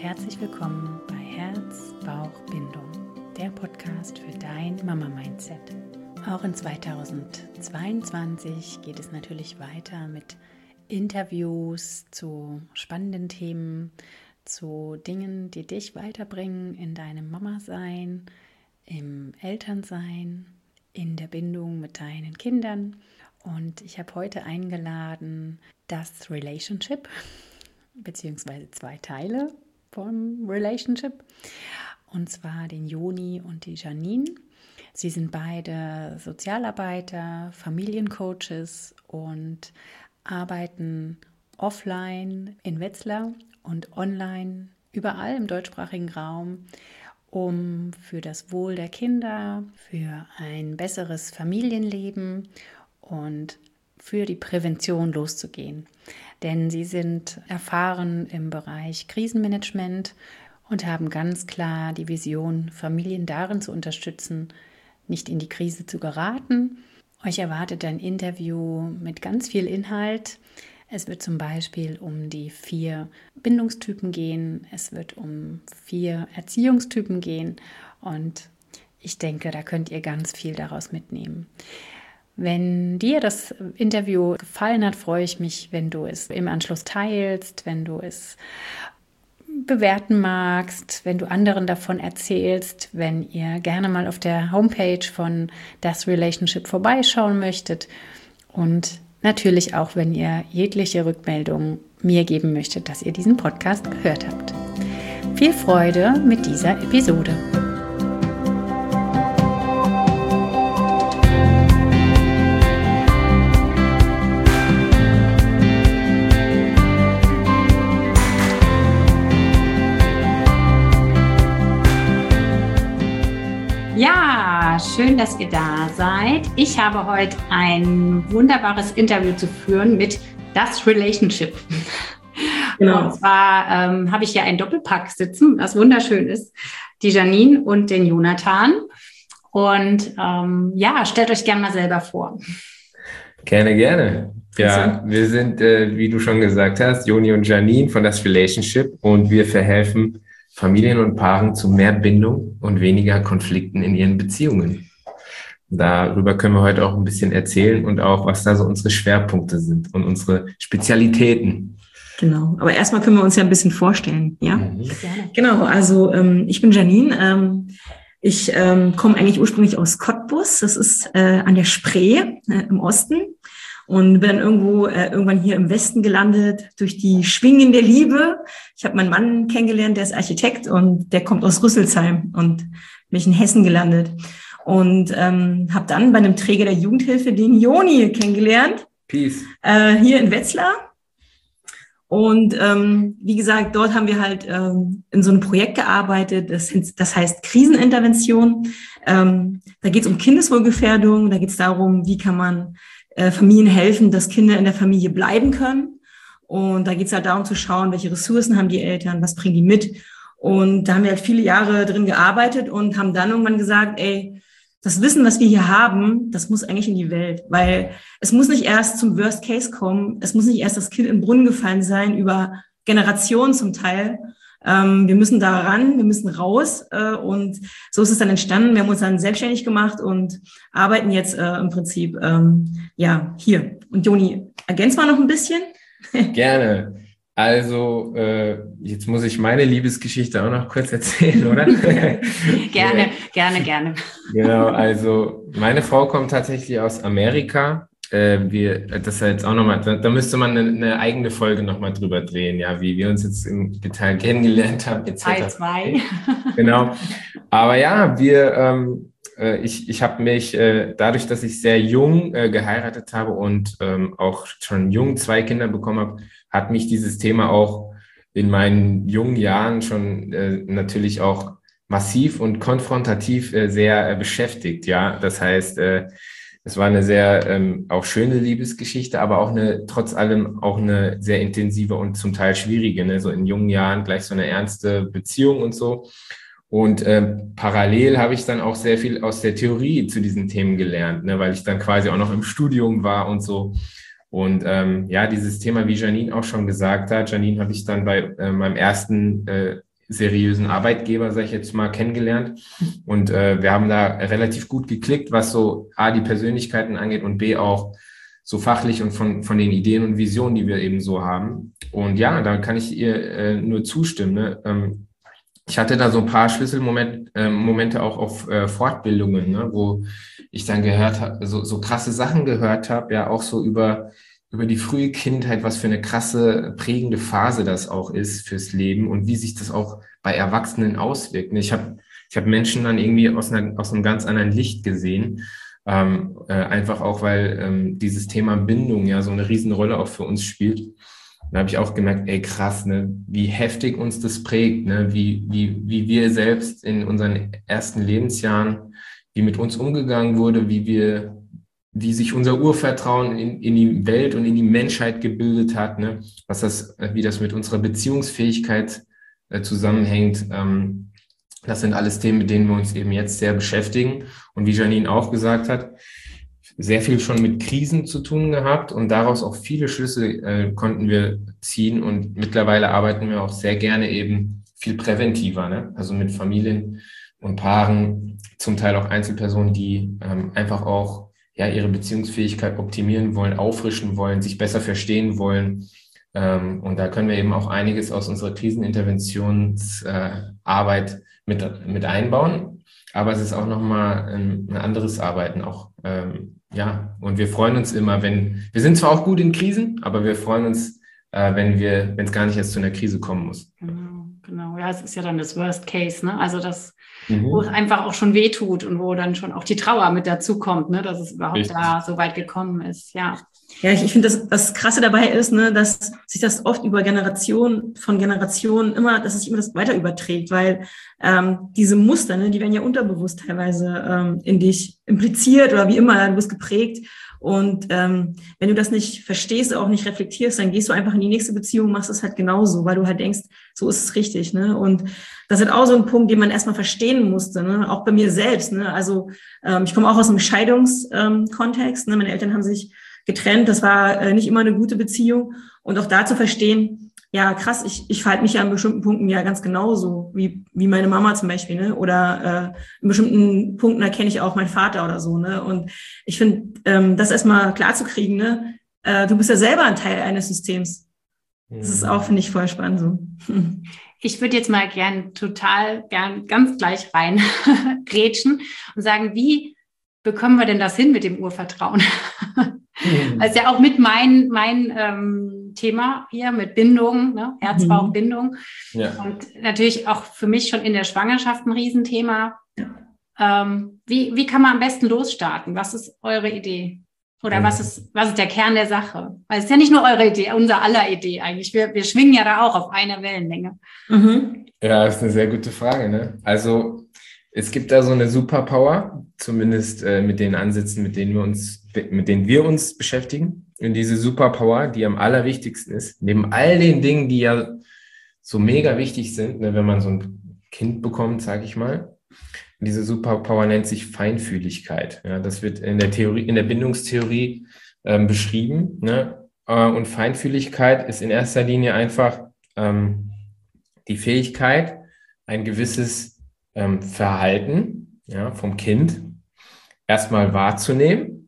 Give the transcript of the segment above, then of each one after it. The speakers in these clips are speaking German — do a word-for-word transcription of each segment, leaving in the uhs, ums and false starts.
herzlich willkommen bei Herz, Bauch, Bindung, der Podcast für dein Mama-Mindset. Auch in zweitausendzweiundzwanzig geht es natürlich weiter mit Interviews zu spannenden Themen, zu Dingen, die dich weiterbringen in deinem Mama-Sein, im Elternsein, in der Bindung mit deinen Kindern. Und ich habe heute eingeladen das Relationship, beziehungsweise zwei Teile vom Relationship, und zwar den Joni und die Janine. Sie sind beide Sozialarbeiter, Familiencoaches und arbeiten offline in Wetzlar und online überall im deutschsprachigen Raum, um für das Wohl der Kinder, für ein besseres Familienleben und für die Prävention loszugehen. Denn sie sind erfahren im Bereich Krisenmanagement und haben ganz klar die Vision, Familien darin zu unterstützen, nicht in die Krise zu geraten. Euch erwartet ein Interview mit ganz viel Inhalt. Es wird zum Beispiel um die vier Bindungstypen gehen. Es wird um vier Erziehungstypen gehen. Und ich denke, da könnt ihr ganz viel daraus mitnehmen. Wenn dir das Interview gefallen hat, freue ich mich, wenn du es im Anschluss teilst, wenn du es bewerten magst, wenn du anderen davon erzählst, wenn ihr gerne mal auf der Homepage von das Relationship vorbeischauen möchtet und natürlich auch, wenn ihr jegliche Rückmeldung mir geben möchtet, dass ihr diesen Podcast gehört habt. Viel Freude mit dieser Episode. Ja, schön, dass ihr da seid. Ich habe heute ein wunderbares Interview zu führen mit das Relationship. Genau. Und zwar ähm, habe ich hier einen Doppelpack sitzen, was wunderschön ist, die Janine und den Jonathan. Und ähm, ja, stellt euch gerne mal selber vor. Gerne, gerne. Ja, wir sind, äh, wie du schon gesagt hast, Joni und Janine von das Relationship, und wir verhelfen Familien und Paaren zu mehr Bindung und weniger Konflikten in ihren Beziehungen. Darüber können wir heute auch ein bisschen erzählen und auch, was da so unsere Schwerpunkte sind und unsere Spezialitäten. Genau, aber erstmal können wir uns ja ein bisschen vorstellen, ja? Mhm. Gerne. Genau, also ähm, ich bin Janine. Ähm, ich ähm, komme eigentlich ursprünglich aus Cottbus, das ist äh, an der Spree äh, im Osten. Und bin dann irgendwo äh, irgendwann hier im Westen gelandet durch die Schwingen der Liebe. Ich habe meinen Mann kennengelernt, der ist Architekt und der kommt aus Rüsselsheim, und bin ich in Hessen gelandet. Und ähm, habe dann bei einem Träger der Jugendhilfe den Joni kennengelernt. Peace. Äh, hier in Wetzlar. Und ähm, wie gesagt, dort haben wir halt ähm, in so einem Projekt gearbeitet, das, das heißt Krisenintervention. Ähm, da geht es um Kindeswohlgefährdung, da geht es darum, wie kann man Familien helfen, dass Kinder in der Familie bleiben können. Und da geht es halt darum zu schauen, welche Ressourcen haben die Eltern, was bringen die mit. Und da haben wir halt viele Jahre drin gearbeitet und haben dann irgendwann gesagt, ey, das Wissen, was wir hier haben, das muss eigentlich in die Welt. Weil es muss nicht erst zum Worst Case kommen, es muss nicht erst das Kind im Brunnen gefallen sein, über Generationen zum Teil. Ähm, wir müssen da ran, wir müssen raus, äh, und so ist es dann entstanden. Wir haben uns dann selbstständig gemacht und arbeiten jetzt äh, im Prinzip ähm, ja hier. Und Joni, ergänz mal noch ein bisschen. Gerne. Also äh, jetzt muss ich meine Liebesgeschichte auch noch kurz erzählen, oder? Gerne, gerne, gerne. Genau, also meine Frau kommt tatsächlich aus Amerika. Äh, wir, das ist jetzt auch nochmal, da, da müsste man eine, eine eigene Folge nochmal drüber drehen, ja, wie wir uns jetzt im Detail kennengelernt haben, et cetera. Teil zwei. Genau. Aber ja, wir, ähm, äh, ich, ich habe mich, äh, dadurch, dass ich sehr jung äh, geheiratet habe und ähm, auch schon jung zwei Kinder bekommen habe, hat mich dieses Thema auch in meinen jungen Jahren schon äh, natürlich auch massiv und konfrontativ äh, sehr äh, beschäftigt, ja. Das heißt, äh, es war eine sehr ähm, auch schöne Liebesgeschichte, aber auch eine, trotz allem auch eine sehr intensive und zum Teil schwierige, ne? So in jungen Jahren gleich so eine ernste Beziehung und so. Und äh, parallel habe ich dann auch sehr viel aus der Theorie zu diesen Themen gelernt, ne? Weil ich dann quasi auch noch im Studium war und so. Und ähm, ja, dieses Thema, wie Janine auch schon gesagt hat, Janine habe ich dann bei äh, meinem ersten äh, seriösen Arbeitgeber, sag ich jetzt mal, kennengelernt. Und äh, wir haben da relativ gut geklickt, was so A, die Persönlichkeiten angeht und B, auch so fachlich und von, von den Ideen und Visionen, die wir eben so haben. Und ja, da kann ich ihr äh, nur zustimmen. Ne? Ähm, ich hatte da so ein paar Schlüsselmomente äh, Momente auch auf äh, Fortbildungen, ne? Wo ich dann gehört habe, so, so krasse Sachen gehört habe, ja auch so über über die frühe Kindheit, was für eine krasse, prägende Phase das auch ist fürs Leben und wie sich das auch bei Erwachsenen auswirkt. Ich habe ich hab Menschen dann irgendwie aus, einer, aus einem ganz anderen Licht gesehen, ähm, äh, einfach auch, weil ähm, dieses Thema Bindung ja so eine Riesenrolle auch für uns spielt. Da habe ich auch gemerkt, ey krass, ne, wie heftig uns das prägt, ne, wie, wie, wie wir selbst in unseren ersten Lebensjahren, wie mit uns umgegangen wurde, wie wir wie sich unser Urvertrauen in, in die Welt und in die Menschheit gebildet hat, ne? Was das, wie das mit unserer Beziehungsfähigkeit äh, zusammenhängt. Ähm, das sind alles Themen, mit denen wir uns eben jetzt sehr beschäftigen. Und wie Janine auch gesagt hat, sehr viel schon mit Krisen zu tun gehabt und daraus auch viele Schlüsse äh, konnten wir ziehen. Und mittlerweile arbeiten wir auch sehr gerne eben viel präventiver, ne? Also mit Familien und Paaren, zum Teil auch Einzelpersonen, die ähm, einfach auch ja, ihre Beziehungsfähigkeit optimieren wollen, auffrischen wollen, sich besser verstehen wollen. Ähm, und da können wir eben auch einiges aus unserer Kriseninterventionsarbeit äh, mit, mit einbauen. Aber es ist auch nochmal ein, ein anderes Arbeiten auch. Ähm, ja, und wir freuen uns immer, wenn, wir sind zwar auch gut in Krisen, aber wir freuen uns, äh, wenn wir, wenn es gar nicht erst zu einer Krise kommen muss. Genau, genau. Ja, es ist ja dann das Worst Case, ne? Also das, Mhm. wo es einfach auch schon wehtut und wo dann schon auch die Trauer mit dazu kommt, ne? Dass es überhaupt Richtig. da so weit gekommen ist, ja. Ja, ich, ich finde, das, das Krasse dabei ist, ne, dass sich das oft über Generationen von Generationen immer, dass sich immer das weiter überträgt, weil ähm, diese Muster, ne, die werden ja unterbewusst teilweise ähm, in dich impliziert oder wie immer, du bist geprägt. Und ähm, wenn du das nicht verstehst, auch nicht reflektierst, dann gehst du einfach in die nächste Beziehung, machst es halt genauso, weil du halt denkst, so ist es richtig, ne? Und das ist halt auch so ein Punkt, den man erstmal verstehen musste, ne? Auch bei mir selbst, ne? Also ähm, ich komme auch aus einem Scheidungskontext, ähm, ne? Meine Eltern haben sich getrennt, das war äh, nicht immer eine gute Beziehung. Und auch da zu verstehen, ja krass, ich, ich verhalte mich ja an bestimmten Punkten ja ganz genauso, wie, wie meine Mama zum Beispiel, ne? Oder äh, in bestimmten Punkten erkenne ich auch meinen Vater oder so, ne? Und ich finde, ähm, das erstmal klar zu kriegen, ne? Äh, du bist ja selber ein Teil eines Systems. Das ist auch, finde ich, voll spannend so. Ich würde jetzt mal gern total gern ganz gleich rein grätschen und sagen, wie bekommen wir denn das hin mit dem Urvertrauen? Mhm. Das ist ja auch mit mein, mein ähm, Thema hier mit Bindung, ne? Herz-Bauch-Bindung. Ja. Und natürlich auch für mich schon in der Schwangerschaft ein Riesenthema. Ja. Ähm, wie, wie kann man am besten losstarten? Was ist eure Idee? Oder was ist, was ist der Kern der Sache? Weil es ist ja nicht nur eure Idee, unser aller Idee eigentlich. Wir, wir schwingen ja da auch auf einer Wellenlänge. Mhm. Ja, das ist eine sehr gute Frage, ne? Also es gibt da so eine Superpower, zumindest äh, mit den Ansätzen, mit denen wir uns, mit denen wir uns beschäftigen. Und diese Superpower, die am allerwichtigsten ist, neben all den Dingen, die ja so mega wichtig sind, ne, wenn man so ein Kind bekommt, sage ich mal. Und diese Superpower nennt sich Feinfühligkeit. Ja, das wird in der Theorie, in der Bindungstheorie ähm, beschrieben. Ne? Äh, und Feinfühligkeit ist in erster Linie einfach ähm, die Fähigkeit, ein gewisses ähm, Verhalten, ja, vom Kind erstmal wahrzunehmen,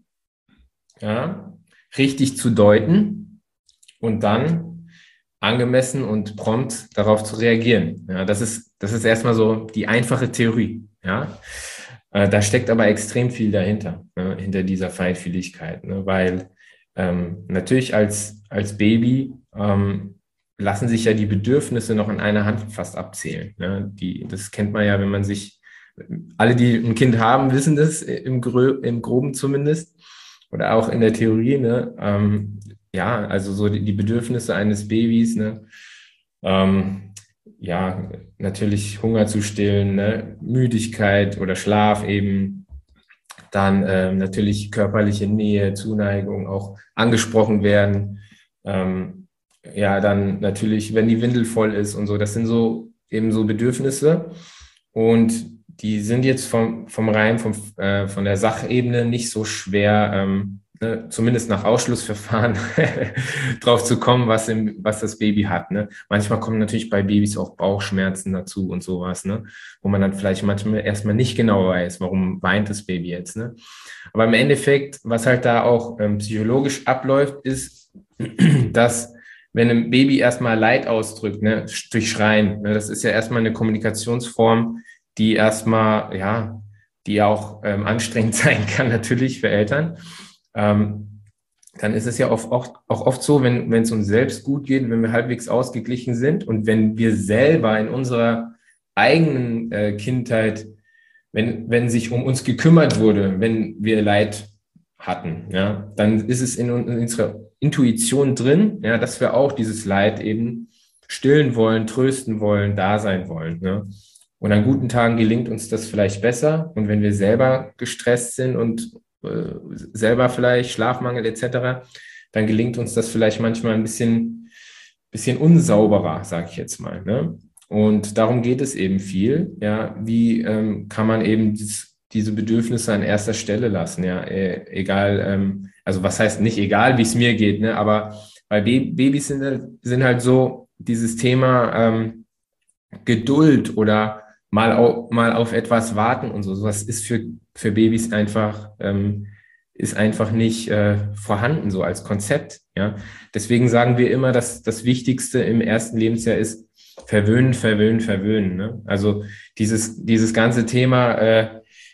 ja, richtig zu deuten und dann angemessen und prompt darauf zu reagieren. Ja, das ist, das ist erstmal so die einfache Theorie. Ja, äh, da steckt aber extrem viel dahinter, ne, hinter dieser Feinfühligkeit, ne, weil ähm, natürlich als, als Baby ähm, lassen sich ja die Bedürfnisse noch an einer Hand fast abzählen. Ne? Die, das kennt man ja, wenn man sich, alle, die ein Kind haben, wissen das im, Grö, im Groben zumindest oder auch in der Theorie. Ne? Ähm, ja, also so die, die Bedürfnisse eines Babys, ne? ähm, ja, natürlich Hunger zu stillen, ne? Müdigkeit oder Schlaf eben, dann ähm, natürlich körperliche Nähe, Zuneigung, auch angesprochen werden, ähm, ja, dann natürlich, wenn die Windel voll ist und so, das sind so eben so Bedürfnisse und die sind jetzt vom, vom rein, vom, äh, von der Sachebene nicht so schwer ähm, ne, zumindest nach Ausschlussverfahren drauf zu kommen, was, im, was das Baby hat. Ne? Manchmal kommen natürlich bei Babys auch Bauchschmerzen dazu und sowas, ne? Wo man dann vielleicht manchmal erstmal nicht genau weiß, warum weint das Baby jetzt. Ne? Aber im Endeffekt, was halt da auch ähm, psychologisch abläuft, ist, dass wenn ein Baby erstmal Leid ausdrückt, ne, durch Schreien, ne, das ist ja erstmal eine Kommunikationsform, die erstmal, ja, die auch ähm, anstrengend sein kann natürlich für Eltern, ähm, dann ist es ja oft, oft, auch oft so, wenn wenn es uns selbst gut geht, wenn wir halbwegs ausgeglichen sind und wenn wir selber in unserer eigenen äh, Kindheit, wenn, wenn sich um uns gekümmert wurde, wenn wir Leid hatten, ja, dann ist es in, in unserer Intuition drin, ja, dass wir auch dieses Leid eben stillen wollen, trösten wollen, da sein wollen. Ne? Und an guten Tagen gelingt uns das vielleicht besser. Und wenn wir selber gestresst sind und äh, selber vielleicht Schlafmangel et cetera, dann gelingt uns das vielleicht manchmal ein bisschen, bisschen unsauberer, sage ich jetzt mal. Ne? Und darum geht es eben viel. Ja, wie ähm, kann man eben dieses, diese Bedürfnisse an erster Stelle lassen? Ja, e- egal. Ähm, also was heißt nicht egal, wie es mir geht, ne? Aber bei Ba- Babys sind, sind halt so dieses Thema ähm, Geduld oder mal, au, mal auf etwas warten und so. Sowas ist für, für Babys einfach, ähm, ist einfach nicht äh, vorhanden, so als Konzept. Ja? Deswegen sagen wir immer, dass das Wichtigste im ersten Lebensjahr ist, verwöhnen, verwöhnen, verwöhnen. Ne? Also dieses, dieses ganze Thema, äh,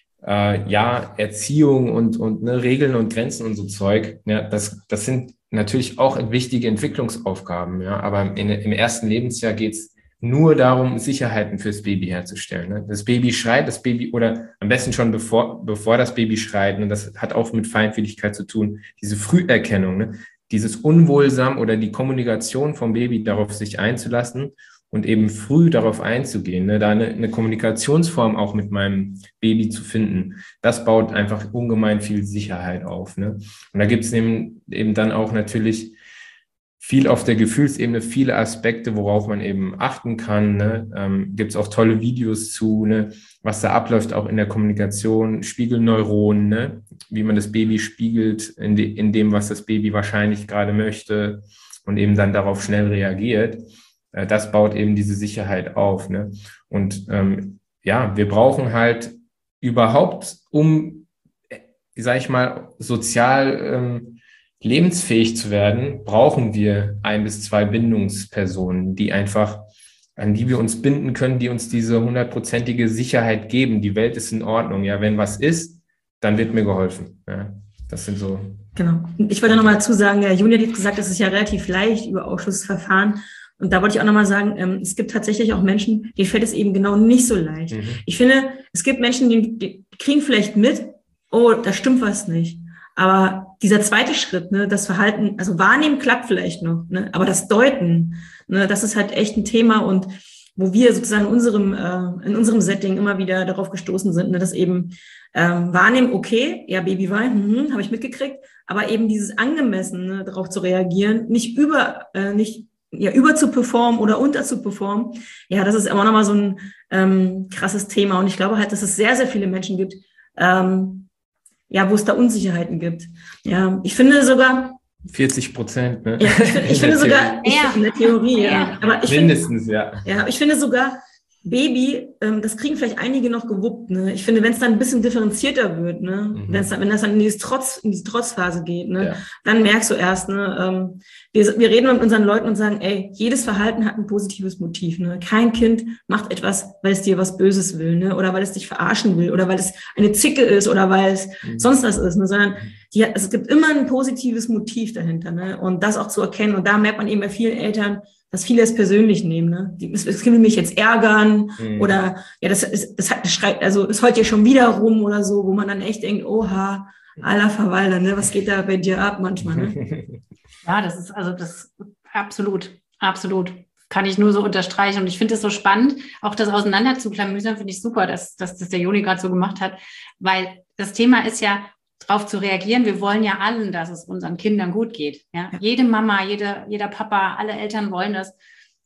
äh, ja, Erziehung und, und ne, Regeln und Grenzen und so Zeug, ja, das, das sind natürlich auch wichtige Entwicklungsaufgaben, ja, aber in, im ersten Lebensjahr geht's nur darum, Sicherheiten fürs Baby herzustellen. Ne? Das Baby schreit, das Baby, oder am besten schon bevor, bevor das Baby schreit, und das hat auch mit Feinfühligkeit zu tun, diese Früherkennung, ne? Dieses Unwohlsam oder die Kommunikation vom Baby, darauf sich einzulassen und eben früh darauf einzugehen, ne? Da eine, eine Kommunikationsform auch mit meinem Baby zu finden, das baut einfach ungemein viel Sicherheit auf. Ne? Und da gibt es eben, eben dann auch natürlich viel auf der Gefühlsebene, viele Aspekte, worauf man eben achten kann. Ne? Ähm, gibt es auch tolle Videos zu, ne? Was da abläuft, auch in der Kommunikation, Spiegelneuronen, ne? Wie man das Baby spiegelt in, de, in dem, was das Baby wahrscheinlich gerade möchte und eben dann darauf schnell reagiert. Äh, das baut eben diese Sicherheit auf. Ne? Und ähm, ja, wir brauchen halt überhaupt, um, sag ich mal, sozial ähm, lebensfähig zu werden, brauchen wir ein bis zwei Bindungspersonen, die einfach, an die wir uns binden können, die uns diese hundertprozentige Sicherheit geben. Die Welt ist in Ordnung. Ja, wenn was ist, dann wird mir geholfen. Ja, das sind so. Genau. Ich wollte noch mal dazu sagen, der Juni hat gesagt, es ist ja relativ leicht über Ausschussverfahren. Und da wollte ich auch nochmal sagen, ähm, es gibt tatsächlich auch Menschen, denen fällt es eben genau nicht so leicht. Mhm. Ich finde, es gibt Menschen, die, die kriegen vielleicht mit, oh, da stimmt was nicht. Aber dieser zweite Schritt, ne, das Verhalten, also wahrnehmen klappt vielleicht noch, ne, aber das Deuten, ne, das ist halt echt ein Thema und wo wir sozusagen in unserem, äh, in unserem Setting immer wieder darauf gestoßen sind, ne, dass eben ähm, wahrnehmen, okay, ja, Baby weint, hm, habe ich mitgekriegt, aber eben dieses angemessen, ne, darauf zu reagieren, nicht über, äh, nicht ja über zu performen oder unter zu performen, ja, das ist immer nochmal so ein ähm, krasses Thema und ich glaube halt, dass es sehr, sehr viele Menschen gibt, ähm, ja, wo es da Unsicherheiten gibt. Ja, ich finde sogar vierzig Prozent, ne? Ja, ich, find, ich finde sogar ich, in der Theorie, ja. ja. Aber ich Mindestens, find, ja. Ja, ich finde sogar Baby, ähm, das kriegen vielleicht einige noch gewuppt. Ne? Ich finde, wenn es dann ein bisschen differenzierter wird, ne, mhm. Wenn's dann, wenn das dann in diese Trotz, in diese Trotzphase geht, ne, ja. Dann merkst du erst, ne, ähm, wir, wir reden mit unseren Leuten und sagen, ey, jedes Verhalten hat ein positives Motiv. Ne? Kein Kind macht etwas, weil es dir was Böses will, ne, oder weil es dich verarschen will, oder weil es eine Zicke ist, oder weil es mhm. sonst was ist, ne, sondern die, es gibt immer ein positives Motiv dahinter, ne, und das auch zu erkennen. Und da merkt man eben bei vielen Eltern, dass viele es persönlich nehmen, ne? Das will mich jetzt ärgern mhm. oder ja, das ist, das hat, das schreit, also es heult ja schon wieder rum oder so, wo man dann echt denkt, oha, aller Verwalter, ne? Was geht da bei dir ab manchmal, ne? Ja, das ist also das absolut, absolut. Kann ich nur so unterstreichen. Und ich finde es so spannend, auch das auseinanderzuklamüsern, finde ich super, dass, dass das der Joni gerade so gemacht hat, weil das Thema ist ja, darauf zu reagieren. Wir wollen ja allen, dass es unseren Kindern gut geht. Ja? Ja. Jede Mama, jede, jeder Papa, alle Eltern wollen das.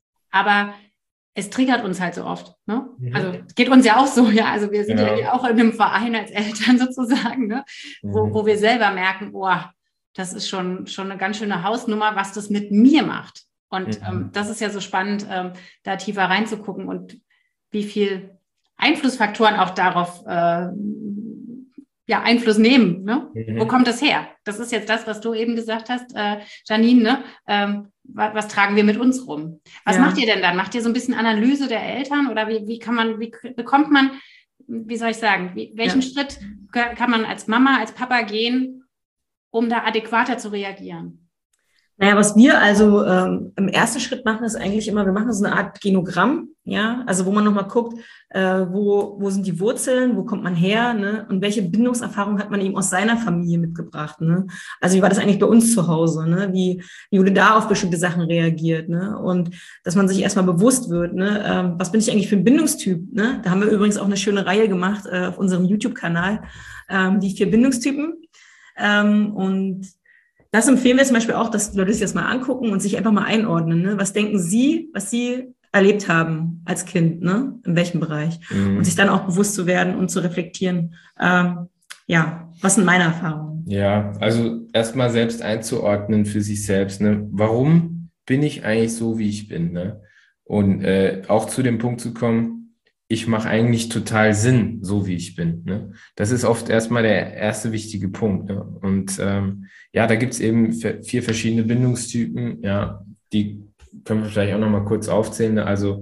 Aber es triggert uns halt so oft. Ne? Mhm. Also es geht uns ja auch so. Ja, also wir sind ja, ja auch in einem Verein als Eltern sozusagen, ne? Mhm. wo, wo wir selber merken, oh, das ist schon, schon eine ganz schöne Hausnummer, was das mit mir macht. Und mhm. ähm, das ist ja so spannend, ähm, da tiefer reinzugucken und wie viel Einflussfaktoren auch darauf äh, ja, Einfluss nehmen. Ne? Mhm. Wo kommt das her? Das ist jetzt das, was du eben gesagt hast, äh, Janine. Ne? Ähm, was, was tragen wir mit uns rum? Was ja. macht ihr denn dann? Macht ihr so ein bisschen Analyse der Eltern oder wie, wie kann man, wie bekommt man, wie soll ich sagen, wie, welchen ja. Schritt kann man als Mama, als Papa gehen, um da adäquater zu reagieren? Naja, was wir also ähm, im ersten Schritt machen, ist eigentlich immer, wir machen so eine Art Genogramm, ja, also wo man nochmal guckt, äh, wo, wo sind die Wurzeln, wo kommt man her, ne, und welche Bindungserfahrung hat man eben aus seiner Familie mitgebracht, ne? Also wie war das eigentlich bei uns zu Hause, ne? Wie, wie wurde da auf bestimmte Sachen reagiert, ne? Und dass man sich erstmal bewusst wird, ne, ähm, was bin ich eigentlich für ein Bindungstyp, ne? Da haben wir übrigens auch eine schöne Reihe gemacht äh, auf unserem YouTube-Kanal, ähm, die vier Bindungstypen, ähm, und das empfehlen wir zum Beispiel auch, dass die Leute sich das mal angucken und sich einfach mal einordnen. Ne? Was denken Sie, was Sie erlebt haben als Kind, ne? In welchem Bereich? Mhm. Und sich dann auch bewusst zu werden und zu reflektieren, ähm, ja, was sind meine Erfahrungen? Ja, also erstmal selbst einzuordnen für sich selbst. Ne? Warum bin ich eigentlich so, wie ich bin? Ne? Und äh, auch zu dem Punkt zu kommen, ich mache eigentlich total Sinn, so wie ich bin. Ne? Das ist oft erstmal der erste wichtige Punkt. Ne? Und ähm, ja, da gibt es eben vier verschiedene Bindungstypen. Ja, die können wir vielleicht auch nochmal kurz aufzählen. Ne? Also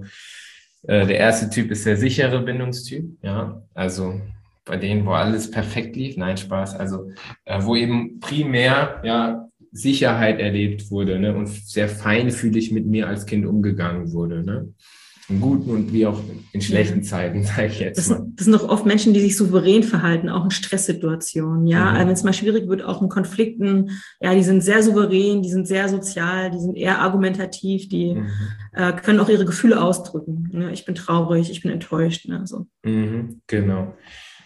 äh, der erste Typ ist der sichere Bindungstyp. Ja, also bei denen, wo alles perfekt lief. Nein, Spaß. Also äh, wo eben primär ja Sicherheit erlebt wurde, ne? Und sehr feinfühlig mit mir als Kind umgegangen wurde. Ne? In guten und wie auch in schlechten ja. Zeiten, sage ich jetzt das, mal. Das sind doch oft Menschen, die sich souverän verhalten, auch in Stresssituationen. Ja, mhm. also wenn es mal schwierig wird, auch in Konflikten, ja, die sind sehr souverän, die sind sehr sozial, die sind eher argumentativ, die mhm. äh, können auch ihre Gefühle ausdrücken. Ne? Ich bin traurig, ich bin enttäuscht. Ne? So. Mhm, genau.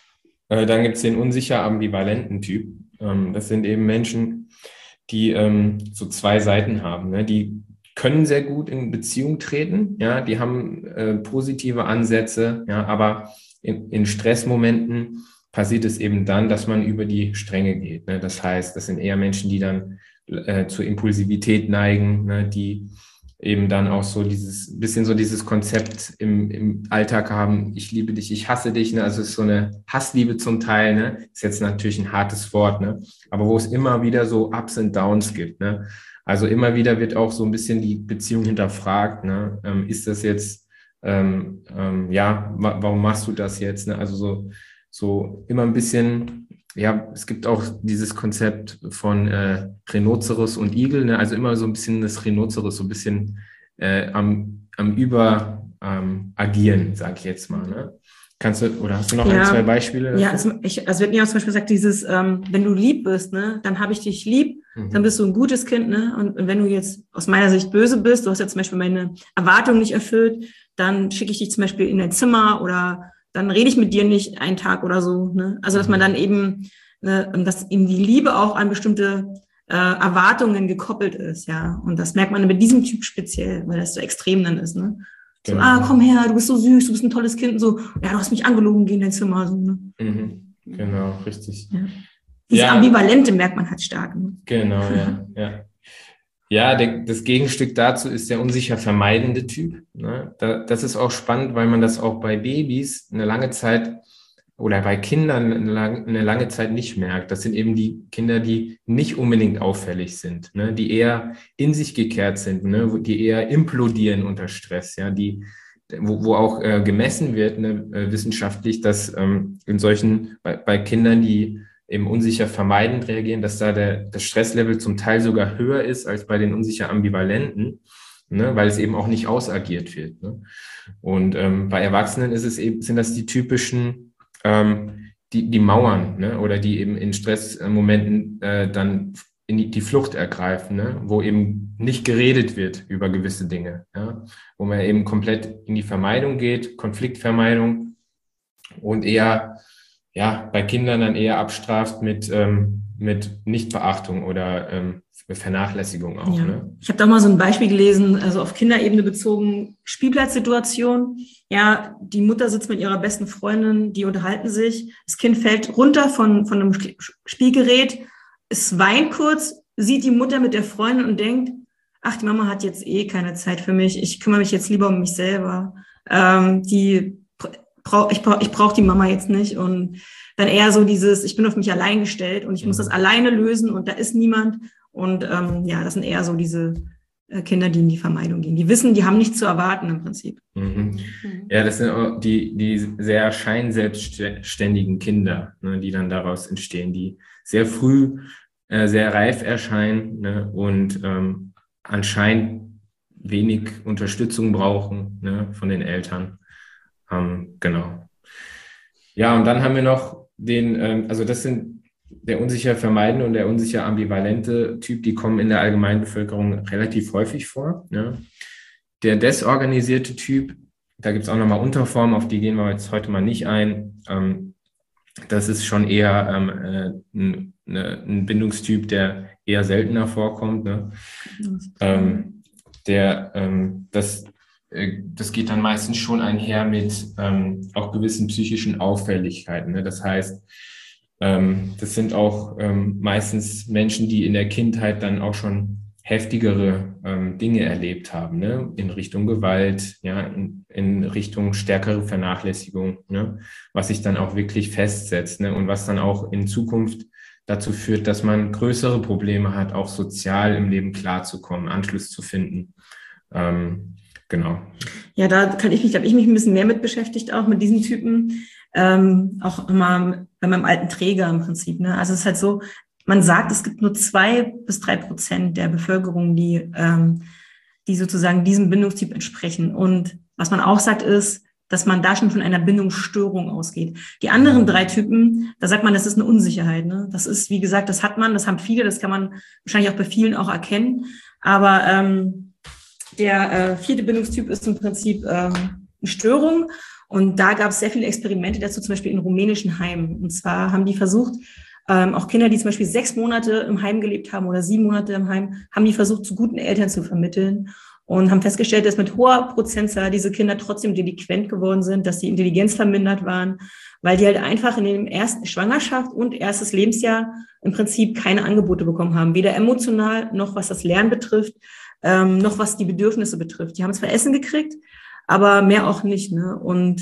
Äh, dann gibt es den unsicher ambivalenten Typ. Ähm, das sind eben Menschen, die ähm, so zwei Seiten haben, ne? Die können sehr gut in Beziehung treten, ja, die haben äh, positive Ansätze, ja, aber in, in Stressmomenten passiert es eben dann, dass man über die Stränge geht. Ne? Das heißt, das sind eher Menschen, die dann äh, zur Impulsivität neigen, ne? Die eben dann auch so dieses bisschen so dieses Konzept im, im Alltag haben, ich liebe dich, ich hasse dich, ne? Also es ist so eine Hassliebe zum Teil, ne? Ist jetzt natürlich ein hartes Wort, ne? Aber wo es immer wieder so Ups und Downs gibt, ne? Also immer wieder wird auch so ein bisschen die Beziehung hinterfragt, ne? Ähm, ist das jetzt, ähm, ähm, ja, wa- warum machst du das jetzt? Ne? Also so, so immer ein bisschen, ja, es gibt auch dieses Konzept von äh, Rhinoceros und Igel, ne? Also immer so ein bisschen das Rhinoceros, so ein bisschen äh, am, am Über ähm, agieren, sage ich jetzt mal, ne? Kannst du, oder hast du noch ja, ein, zwei Beispiele dafür? Ja, also, ich, also wird mir auch zum Beispiel gesagt, dieses, ähm, wenn du lieb bist, ne, dann habe ich dich lieb, mhm. dann bist du ein gutes Kind, ne? Und, und wenn du jetzt aus meiner Sicht böse bist, du hast ja zum Beispiel meine Erwartungen nicht erfüllt, dann schicke ich dich zum Beispiel in dein Zimmer oder dann rede ich mit dir nicht einen Tag oder so, ne? Also, dass man dann eben, ne, dass eben die Liebe auch an bestimmte äh, Erwartungen gekoppelt ist, ja. Und das merkt man mit diesem Typ speziell, weil das so extrem dann ist, ne? So, genau. Ah, komm her, du bist so süß, du bist ein tolles Kind. So, ja, du hast mich angelogen, geh in dein Zimmer. So, ne? Mhm. Genau, richtig. Ja. Diese ja. Ambivalente merkt man halt stark. Ne? Genau, ja. Ja, ja der, das Gegenstück dazu ist der unsicher vermeidende Typ. Ne? Da, das ist auch spannend, weil man das auch bei Babys eine lange Zeit oder bei Kindern eine lange, eine lange Zeit nicht merkt. Das sind eben die Kinder, die nicht unbedingt auffällig sind, ne? Die eher in sich gekehrt sind, ne? Die eher implodieren unter Stress, ja, die, wo, wo auch äh, gemessen wird, ne, äh, wissenschaftlich, dass ähm, in solchen, bei, bei Kindern, die eben unsicher vermeidend reagieren, dass da der, das Stresslevel zum Teil sogar höher ist als bei den unsicher ambivalenten, ne? Weil es eben auch nicht ausagiert wird. Ne? Und ähm, bei Erwachsenen ist es eben, sind das die typischen Ähm, die, die Mauern, ne? Oder die eben in Stressmomenten äh, dann in die, die Flucht ergreifen, ne? Wo eben nicht geredet wird über gewisse Dinge, ja? Wo man eben komplett in die Vermeidung geht, Konfliktvermeidung und eher, ja, bei Kindern dann eher abstraft mit, ähm, mit Nichtbeachtung oder ähm, Vernachlässigung auch. Ja. Ne? Ich habe da mal so ein Beispiel gelesen, also auf Kinderebene bezogen, Spielplatzsituation. Ja, die Mutter sitzt mit ihrer besten Freundin, die unterhalten sich. Das Kind fällt runter von, von einem Spielgerät, es weint kurz sieht die Mutter mit der Freundin und denkt, ach, die Mama hat jetzt eh keine Zeit für mich, ich kümmere mich jetzt lieber um mich selber. Ähm, die brauch, ich brauche ich brauch die Mama jetzt nicht. Und dann eher so dieses, ich bin auf mich allein gestellt und ich muss das alleine lösen und da ist niemand. Und ähm, ja, das sind eher so diese äh, Kinder, die in die Vermeidung gehen. Die wissen, die haben nichts zu erwarten im Prinzip. Mhm. Ja, das sind auch die, die sehr scheinselbstständigen Kinder, ne, die dann daraus entstehen, die sehr früh äh, sehr reif erscheinen, ne, und ähm, anscheinend wenig Unterstützung brauchen, ne, von den Eltern. Ähm, genau. Ja, und dann haben wir noch den, ähm, also das sind der unsicher vermeidende und der unsicher ambivalente Typ, die kommen in der allgemeinen Bevölkerung relativ häufig vor. Ne? Der desorganisierte Typ, da gibt es auch nochmal Unterformen, auf die gehen wir jetzt heute mal nicht ein. Ähm, das ist schon eher ähm, äh, ein, ne, ein Bindungstyp, der eher seltener vorkommt. Ne? Ähm, der, ähm, das, äh, das geht dann meistens schon einher mit ähm, auch gewissen psychischen Auffälligkeiten. Ne? Das heißt, ähm, das sind auch ähm, meistens Menschen, die in der Kindheit dann auch schon heftigere ähm, Dinge erlebt haben, ne? In Richtung Gewalt, ja, in, in Richtung stärkere Vernachlässigung, ne? Was sich dann auch wirklich festsetzt, ne? Und was dann auch in Zukunft dazu führt, dass man größere Probleme hat, auch sozial im Leben klarzukommen, Anschluss zu finden. Ähm, genau. Ja, da kann ich mich, habe ich mich ein bisschen mehr mit beschäftigt, auch mit diesen Typen, ähm, auch immer bei meinem alten Träger im Prinzip. Ne? Also es ist halt so, man sagt, es gibt nur zwei bis drei Prozent der Bevölkerung, die, ähm, die sozusagen diesem Bindungstyp entsprechen. Und was man auch sagt, ist, dass man da schon von einer Bindungsstörung ausgeht. Die anderen drei Typen, da sagt man, das ist eine Unsicherheit. Ne? Das ist, wie gesagt, das hat man, das haben viele, das kann man wahrscheinlich auch bei vielen auch erkennen. Aber ähm, der äh, vierte Bindungstyp ist im Prinzip ähm, eine Störung. Und da gab es sehr viele Experimente dazu, zum Beispiel in rumänischen Heimen. Und zwar haben die versucht, ähm, auch Kinder, die zum Beispiel sechs Monate im Heim gelebt haben oder sieben Monate im Heim, haben die versucht, zu guten Eltern zu vermitteln und haben festgestellt, dass mit hoher Prozentzahl diese Kinder trotzdem delinquent geworden sind, dass die Intelligenz vermindert waren, weil die halt einfach in dem ersten Schwangerschaft und erstes Lebensjahr im Prinzip keine Angebote bekommen haben, weder emotional noch was das Lernen betrifft, ähm, noch was die Bedürfnisse betrifft. Die haben zwar Essen gekriegt, aber mehr auch nicht. Ne? Und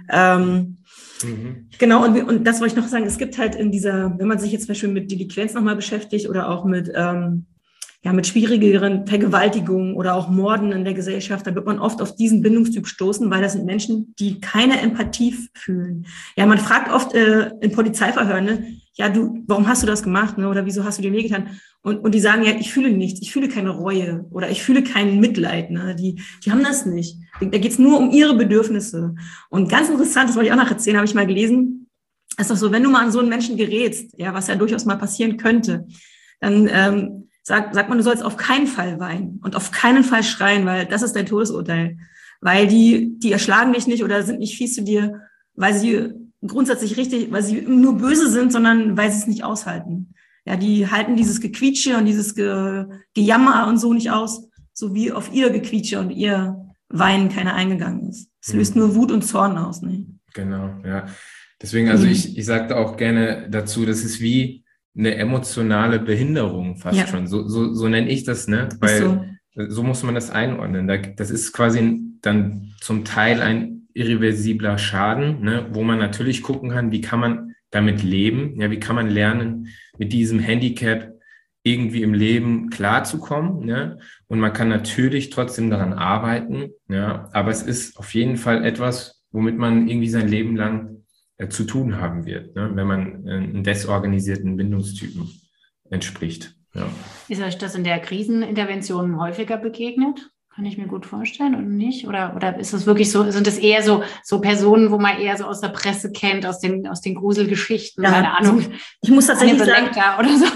ähm, mhm. genau, und, und das wollte ich noch sagen, es gibt halt in dieser, wenn man sich jetzt zum Beispiel mit Delinquenz nochmal beschäftigt oder auch mit, ähm, ja, mit schwierigeren Vergewaltigungen oder auch Morden in der Gesellschaft, da wird man oft auf diesen Bindungstyp stoßen, weil das sind Menschen, die keine Empathie fühlen. Ja, man fragt oft äh, in Polizeiverhören, ne, ja, du, warum hast du das gemacht, ne? Oder wieso hast du dir wehgetan? Und, und die sagen, ja, ich fühle nichts, ich fühle keine Reue oder ich fühle kein Mitleid. Ne? Die, die haben das nicht. Da geht es nur um ihre Bedürfnisse. Und ganz interessant, das wollte ich auch noch erzählen, habe ich mal gelesen, ist doch so, wenn du mal an so einen Menschen gerätst, ja, was ja durchaus mal passieren könnte, dann ähm, sagt, sagt man, du sollst auf keinen Fall weinen und auf keinen Fall schreien, weil das ist dein Todesurteil. Weil die, die erschlagen dich nicht oder sind nicht fies zu dir, weil sie grundsätzlich richtig, weil sie nur böse sind, sondern weil sie es nicht aushalten. Ja, die halten dieses Gequietsche und dieses Ge, Gejammer und so nicht aus, so wie auf ihr Gequietsche und ihr Weinen keiner eingegangen ist. Es löst nur Wut und Zorn aus. Ne? Genau, ja. Deswegen, also mhm. ich, ich sagte auch gerne dazu, das ist wie eine emotionale Behinderung fast ja. schon. So, so, so nenne ich das, ne? Weil so. so muss man das einordnen. Das ist quasi dann zum Teil ein irreversibler Schaden, ne? Wo man natürlich gucken kann, wie kann man damit leben, ja, wie kann man lernen, mit diesem Handicap irgendwie im Leben klarzukommen, ne? Und man kann natürlich trotzdem daran arbeiten, ja, aber es ist auf jeden Fall etwas, womit man irgendwie sein Leben lang äh, zu tun haben wird, ne? Wenn man äh, einen desorganisierten Bindungstypen entspricht. Ja. Ist euch das in der Krisenintervention häufiger begegnet? Kann ich mir gut vorstellen oder nicht? Oder, oder ist es wirklich so, sind es eher so, so Personen, wo man eher so aus der Presse kennt, aus den, aus den Gruselgeschichten, ja, keine Ahnung. Ich muss tatsächlich sagen, oder so.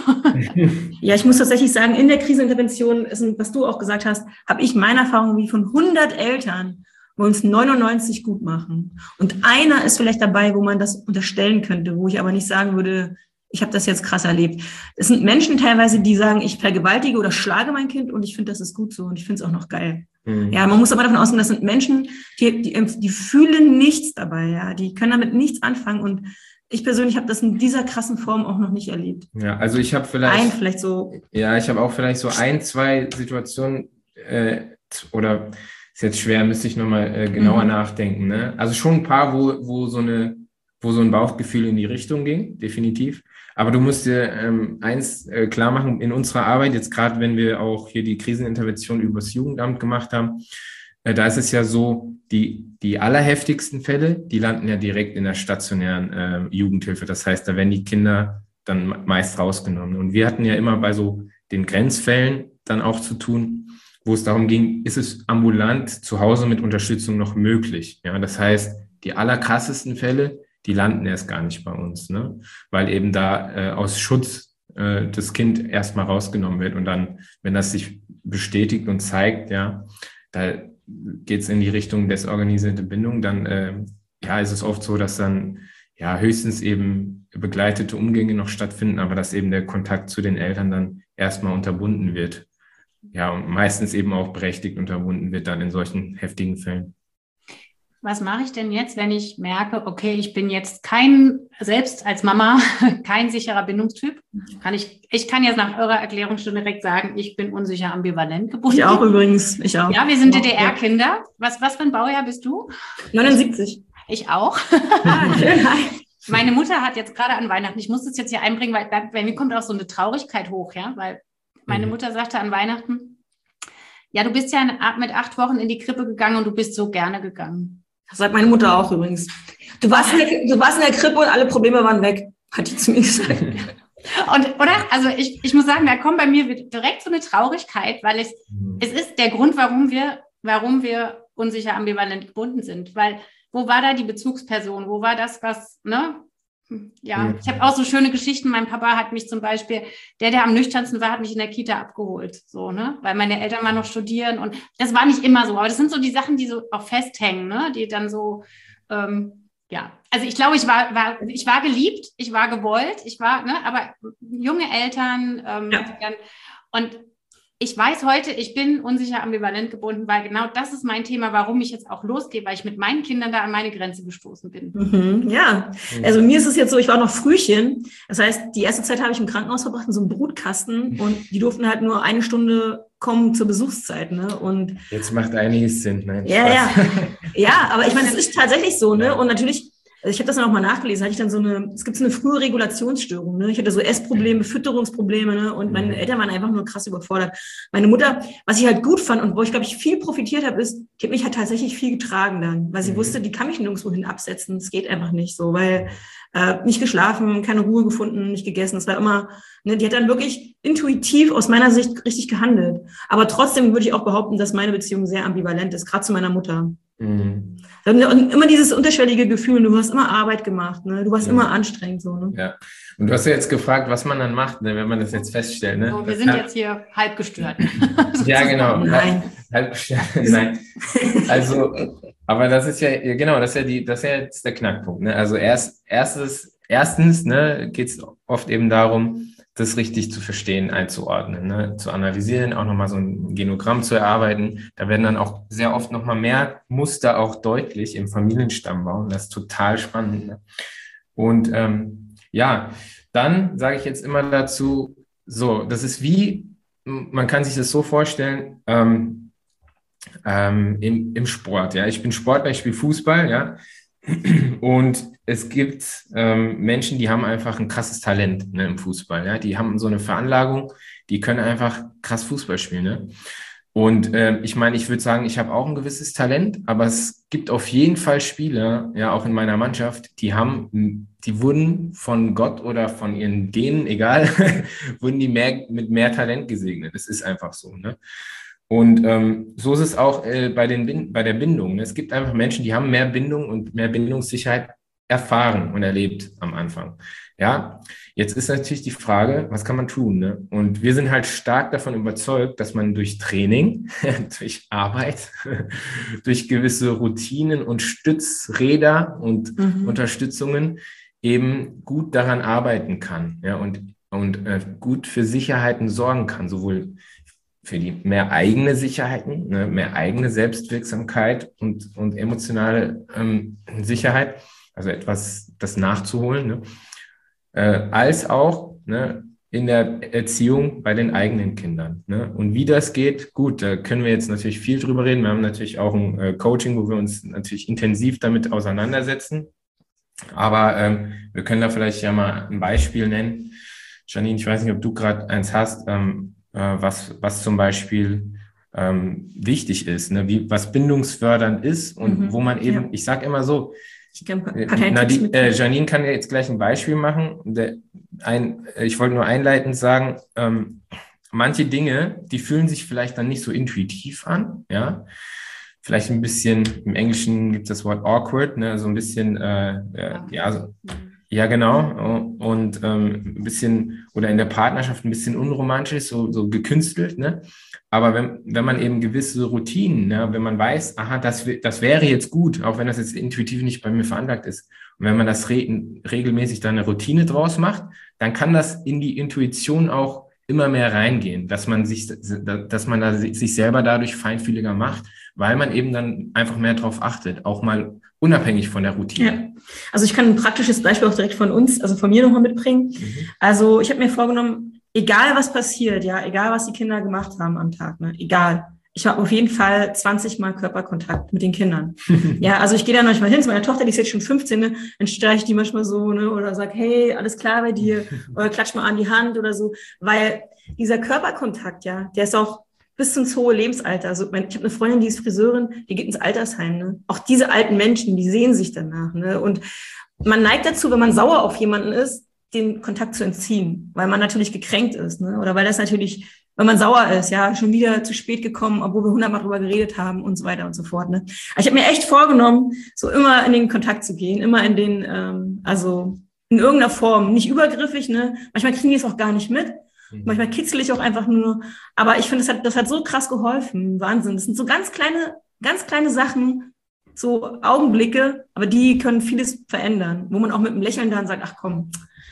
Ja, ich muss tatsächlich sagen, in der Krisenintervention, ist, was du auch gesagt hast, habe ich meine Erfahrung wie von hundert Eltern, wo uns neunundneunzig gut machen. Und einer ist vielleicht dabei, wo man das unterstellen könnte, wo ich aber nicht sagen würde, ich habe das jetzt krass erlebt. Es sind Menschen teilweise, die sagen, ich vergewaltige oder schlage mein Kind und ich finde, das ist gut so und ich finde es auch noch geil. Mhm. Ja, man muss aber davon ausgehen, das sind Menschen, die, die, die fühlen nichts dabei, ja, die können damit nichts anfangen und ich persönlich habe das in dieser krassen Form auch noch nicht erlebt. Ja, also ich habe vielleicht... Ein, vielleicht so... Ja, ich habe auch vielleicht so ein, zwei Situationen äh, oder ist jetzt schwer, müsste ich nochmal äh, genauer mhm. nachdenken. Ne? Also schon ein paar, wo, wo, so eine, wo so ein Bauchgefühl in die Richtung ging, definitiv. Aber du musst dir ähm, eins äh, klar machen, in unserer Arbeit, jetzt gerade wenn wir auch hier die Krisenintervention übers Jugendamt gemacht haben, äh, da ist es ja so, die, die allerheftigsten Fälle, die landen ja direkt in der stationären äh, Jugendhilfe. Das heißt, da werden die Kinder dann meist rausgenommen. Und wir hatten ja immer bei so den Grenzfällen dann auch zu tun, wo es darum ging, ist es ambulant zu Hause mit Unterstützung noch möglich? Ja, das heißt, die allerkrassesten Fälle, die landen erst gar nicht bei uns, ne? Weil eben da äh, aus Schutz äh, das Kind erstmal rausgenommen wird. Und dann, wenn das sich bestätigt und zeigt, ja, da geht es in die Richtung desorganisierte Bindung, dann äh, ja, ist es oft so, dass dann ja höchstens eben begleitete Umgänge noch stattfinden, aber dass eben der Kontakt zu den Eltern dann erstmal unterbunden wird. Ja, und meistens eben auch berechtigt unterbunden wird dann in solchen heftigen Fällen. Was mache ich denn jetzt, wenn ich merke, okay, ich bin jetzt kein, selbst als Mama, kein sicherer Bindungstyp? Kann ich, ich kann jetzt nach eurer Erklärung schon direkt sagen, ich bin unsicher ambivalent gebunden. Ich auch übrigens, ich auch. Ja, wir sind D D R-Kinder. Was, was für ein Baujahr bist du? neunundsiebzig. Ich auch. Meine Mutter hat jetzt gerade an Weihnachten, ich muss das jetzt hier einbringen, weil bei mir kommt auch so eine Traurigkeit hoch, ja, weil meine Mutter sagte an Weihnachten, ja, du bist ja mit acht Wochen in die Krippe gegangen und du bist so gerne gegangen. Das sagt meine Mutter auch übrigens. Du warst in der, du warst in der Krippe und alle Probleme waren weg, hat die zu mir gesagt. Und, oder? Also ich, ich muss sagen, da kommt bei mir direkt so eine Traurigkeit, weil es, mhm. es ist der Grund, warum wir, warum wir unsicher ambivalent gebunden sind. Weil, wo war da die Bezugsperson? Wo war das, was, ne? Ja, ich habe auch so schöne Geschichten. Mein Papa hat mich zum Beispiel, der, der am nüchternsten war, hat mich in der Kita abgeholt, so, ne, weil meine Eltern waren noch studieren und das war nicht immer so, aber das sind so die Sachen, die so auch festhängen, ne, die dann so, ähm, ja, also ich glaube, ich war, war, ich war geliebt, ich war gewollt, ich war, ne, aber junge Eltern, ähm, ja. dann, und ich weiß heute, ich bin unsicher ambivalent gebunden, weil genau das ist mein Thema, warum ich jetzt auch losgehe, weil ich mit meinen Kindern da an meine Grenze gestoßen bin. Mhm, ja, also mir ist es jetzt so, ich war noch Frühchen, das heißt, die erste Zeit habe ich im Krankenhaus verbracht, in so einem Brutkasten und die durften halt nur eine Stunde kommen zur Besuchszeit, ne? Und jetzt macht einiges Sinn, nein? Ja, ja, ja, aber ich meine, es ist tatsächlich so, ne? Und natürlich, also ich habe das dann auch mal nachgelesen, hatte ich dann so eine, es gibt so eine frühe Regulationsstörung, ne? Ich hatte so Essprobleme, Fütterungsprobleme, ne? Und meine Eltern waren einfach nur krass überfordert. Meine Mutter, was ich halt gut fand und wo ich, glaube ich, viel profitiert habe, ist, die hat mich halt tatsächlich viel getragen dann, weil sie mhm. wusste, die kann mich nirgendwo hin absetzen, es geht einfach nicht so, weil äh, nicht geschlafen, keine Ruhe gefunden, nicht gegessen, es war immer, ne? Die hat dann wirklich intuitiv aus meiner Sicht richtig gehandelt. Aber trotzdem würde ich auch behaupten, dass meine Beziehung sehr ambivalent ist, gerade zu meiner Mutter. Mhm. Und immer dieses unterschwellige Gefühl, du hast immer Arbeit gemacht, ne? Du warst ja. immer anstrengend. So, ne? Ja. Und du hast ja jetzt gefragt, was man dann macht, ne, wenn man das jetzt feststellt. Ne? So, wir sind ja. jetzt hier halb gestört. Ja, genau. Nein. Halb gestört. Nein. Also, aber das ist ja, genau, das ist ja, die, das ist ja jetzt der Knackpunkt. Ne? Also erst, erstes, erstens ne, geht es oft eben darum, das richtig zu verstehen, einzuordnen, ne? Zu analysieren, auch nochmal so ein Genogramm zu erarbeiten. Da werden dann auch sehr oft nochmal mehr Muster auch deutlich im Familienstammbau. Das ist total spannend. Ne? Und ähm, ja, dann sage ich jetzt immer dazu, so, das ist wie, man kann sich das so vorstellen, ähm, ähm, im, im Sport. Ja, ich bin Sportler, ich spiele Fußball, ja. Und es gibt ähm, Menschen, die haben einfach ein krasses Talent, ne, im Fußball. Ja? Die haben so eine Veranlagung, die können einfach krass Fußball spielen. Ne? Und äh, ich meine, ich würde sagen, ich habe auch ein gewisses Talent, aber es gibt auf jeden Fall Spieler, ja, auch in meiner Mannschaft, die haben, die wurden von Gott oder von ihren Genen, egal, wurden die mehr, mit mehr Talent gesegnet. Das ist einfach so, ne? Und ähm, so ist es auch äh, bei, den, bei der Bindung. Ne? Es gibt einfach Menschen, die haben mehr Bindung und mehr Bindungssicherheit erfahren und erlebt am Anfang. Ja, jetzt ist natürlich die Frage, was kann man tun? Ne? Und wir sind halt stark davon überzeugt, dass man durch Training, durch Arbeit, durch gewisse Routinen und Stützräder und mhm. Unterstützungen eben gut daran arbeiten kann, ja, und, und äh, gut für Sicherheiten sorgen kann, sowohl für die mehr eigene Sicherheiten, ne, mehr eigene Selbstwirksamkeit und, und emotionale ähm, Sicherheit, also etwas das nachzuholen, ne? Äh, als auch, ne, in der Erziehung bei den eigenen Kindern. Ne? Und wie das geht, gut, da können wir jetzt natürlich viel drüber reden. Wir haben natürlich auch ein äh, Coaching, wo wir uns natürlich intensiv damit auseinandersetzen. Aber ähm, wir können da vielleicht ja mal ein Beispiel nennen. Janine, ich weiß nicht, ob du gerade eins hast, ähm, äh, was, was zum Beispiel ähm, wichtig ist, ne? Wie, was bindungsfördernd ist und mhm, wo man eben, ja. ich sage immer so, ich kann, Nadine, äh, Janine kann ja jetzt gleich ein Beispiel machen. Der, ein, ich wollte nur einleitend sagen, ähm, manche Dinge, die fühlen sich vielleicht dann nicht so intuitiv an, ja. Vielleicht ein bisschen, im Englischen gibt es das Wort awkward, ne, so ein bisschen, äh, äh, ja, so, ja, genau, und ähm, ein bisschen, oder in der Partnerschaft ein bisschen unromantisch, so, so gekünstelt, ne. Aber wenn, wenn man eben gewisse Routinen, ne, wenn man weiß, aha, das, das wäre jetzt gut, auch wenn das jetzt intuitiv nicht bei mir veranlagt ist, und wenn man das re regelmäßig dann eine Routine draus macht, dann kann das in die Intuition auch immer mehr reingehen, dass man sich, dass man da sich selber dadurch feinfühliger macht, weil man eben dann einfach mehr drauf achtet, auch mal unabhängig von der Routine. Ja. Also ich kann ein praktisches Beispiel auch direkt von uns, also von mir nochmal mitbringen. Mhm. Also ich habe mir vorgenommen, egal was passiert, ja, egal was die Kinder gemacht haben am Tag, ne, egal. Ich habe auf jeden Fall zwanzig Mal Körperkontakt mit den Kindern. Ja, also ich gehe da manchmal hin zu meiner Tochter, die ist jetzt schon fünfzehn, ne, dann streiche ich die manchmal so, ne, oder sag, hey, alles klar bei dir, oder klatsch mal an die Hand oder so, weil dieser Körperkontakt, ja, der ist auch bis ins hohe Lebensalter. Also mein, ich habe eine Freundin, die ist Friseurin, die geht ins Altersheim, ne. Auch diese alten Menschen, die sehen sich danach, ne, und man neigt dazu, wenn man sauer auf jemanden ist, den Kontakt zu entziehen, weil man natürlich gekränkt ist, ne, oder weil das natürlich, wenn man sauer ist, ja, schon wieder zu spät gekommen, obwohl wir hundertmal drüber geredet haben und so weiter und so fort. Ne? Also ich habe mir echt vorgenommen, so immer in den Kontakt zu gehen, immer in den, ähm, also in irgendeiner Form, nicht übergriffig, ne? Manchmal kriegen die es auch gar nicht mit, mhm. manchmal kitzel ich auch einfach nur, aber ich finde, das hat, das hat so krass geholfen, Wahnsinn. Das sind so ganz kleine, ganz kleine Sachen, so Augenblicke, aber die können vieles verändern, wo man auch mit einem Lächeln dann sagt, ach komm,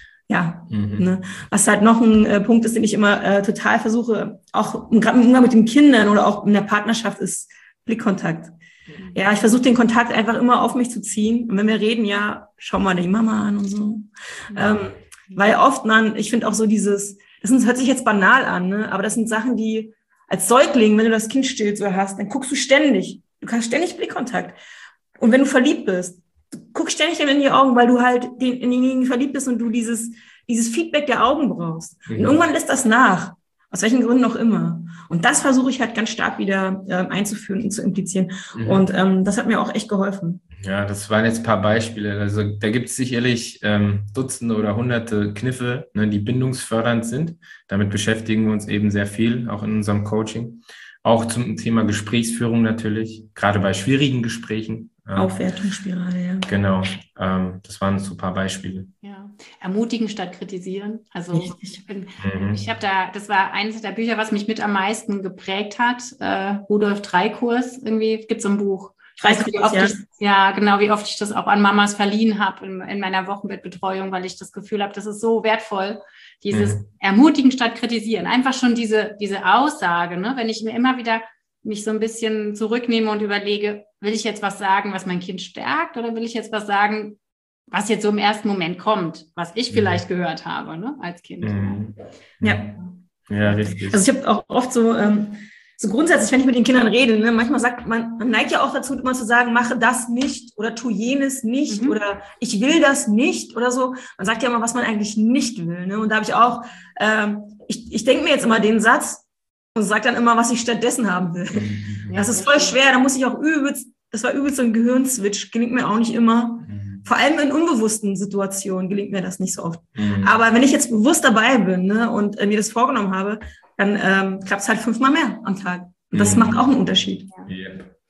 ja, mhm. ne? Was halt noch ein äh, Punkt ist, den ich immer äh, total versuche, auch gerade im Umgang mit den Kindern oder auch in der Partnerschaft, ist Blickkontakt. Mhm. Ja, ich versuche den Kontakt einfach immer auf mich zu ziehen. Und wenn wir reden, ja, schau mal die Mama an und so. Mhm. Ähm, weil oft man, ich finde auch so dieses, das sind, hört sich jetzt banal an, ne? Aber das sind Sachen, die als Säugling, wenn du das Kind still so hast, dann guckst du ständig. Du kannst ständig Blickkontakt. Und wenn du verliebt bist, du guckst ständig in die Augen, weil du halt den, in denjenigen verliebt bist und du dieses, dieses Feedback der Augen brauchst. Mhm. Und irgendwann lässt das nach. Aus welchen Gründen auch immer. Und das versuche ich halt ganz stark wieder äh, einzuführen und zu implizieren. Mhm. Und ähm, das hat mir auch echt geholfen. Ja, das waren jetzt ein paar Beispiele. Also da gibt es sicherlich ähm, Dutzende oder Hunderte Kniffe, ne, die bindungsfördernd sind. Damit beschäftigen wir uns eben sehr viel, auch in unserem Coaching. Auch zum Thema Gesprächsführung natürlich, gerade bei schwierigen Gesprächen. Aufwertungsspirale, ja. Genau, ähm, das waren so ein paar Beispiele. Ja, ermutigen statt kritisieren. Also ich, bin, mhm. ich habe da, das war eines der Bücher, was mich mit am meisten geprägt hat. Äh, Rudolf Dreikurs, irgendwie gibt es so ein Buch. Ich weiß nicht, wie oft ja. ich, ja, genau, wie oft ich das auch an Mamas verliehen habe in, in meiner Wochenbettbetreuung, weil ich das Gefühl habe, das ist so wertvoll. Dieses mhm. Ermutigen statt kritisieren. Einfach schon diese, diese Aussage, ne? Wenn ich mir immer wieder mich so ein bisschen zurücknehme und überlege, will ich jetzt was sagen, was mein Kind stärkt, oder will ich jetzt was sagen, was jetzt so im ersten Moment kommt, was ich vielleicht mhm. gehört habe, ne, als Kind. Mhm. Ja. Ja, richtig. Also ich habe auch oft so, ähm, so grundsätzlich, wenn ich mit den Kindern rede, ne, manchmal sagt man, man neigt ja auch dazu, immer zu sagen, mache das nicht oder tu jenes nicht mhm. oder ich will das nicht oder so. Man sagt ja immer, was man eigentlich nicht will. Ne? Und da habe ich auch, ähm, ich, ich denke mir jetzt immer den Satz, und sagt dann immer, was ich stattdessen haben will. Ja, das ist voll schwer, da muss ich auch übelst, das war übelst so ein Gehirnswitch, gelingt mir auch nicht immer. Mhm. Vor allem in unbewussten Situationen gelingt mir das nicht so oft. Mhm. Aber wenn ich jetzt bewusst dabei bin, ne, und äh, mir das vorgenommen habe, dann ähm, klappt es halt fünfmal mehr am Tag. Und das mhm. macht auch einen Unterschied. Ja.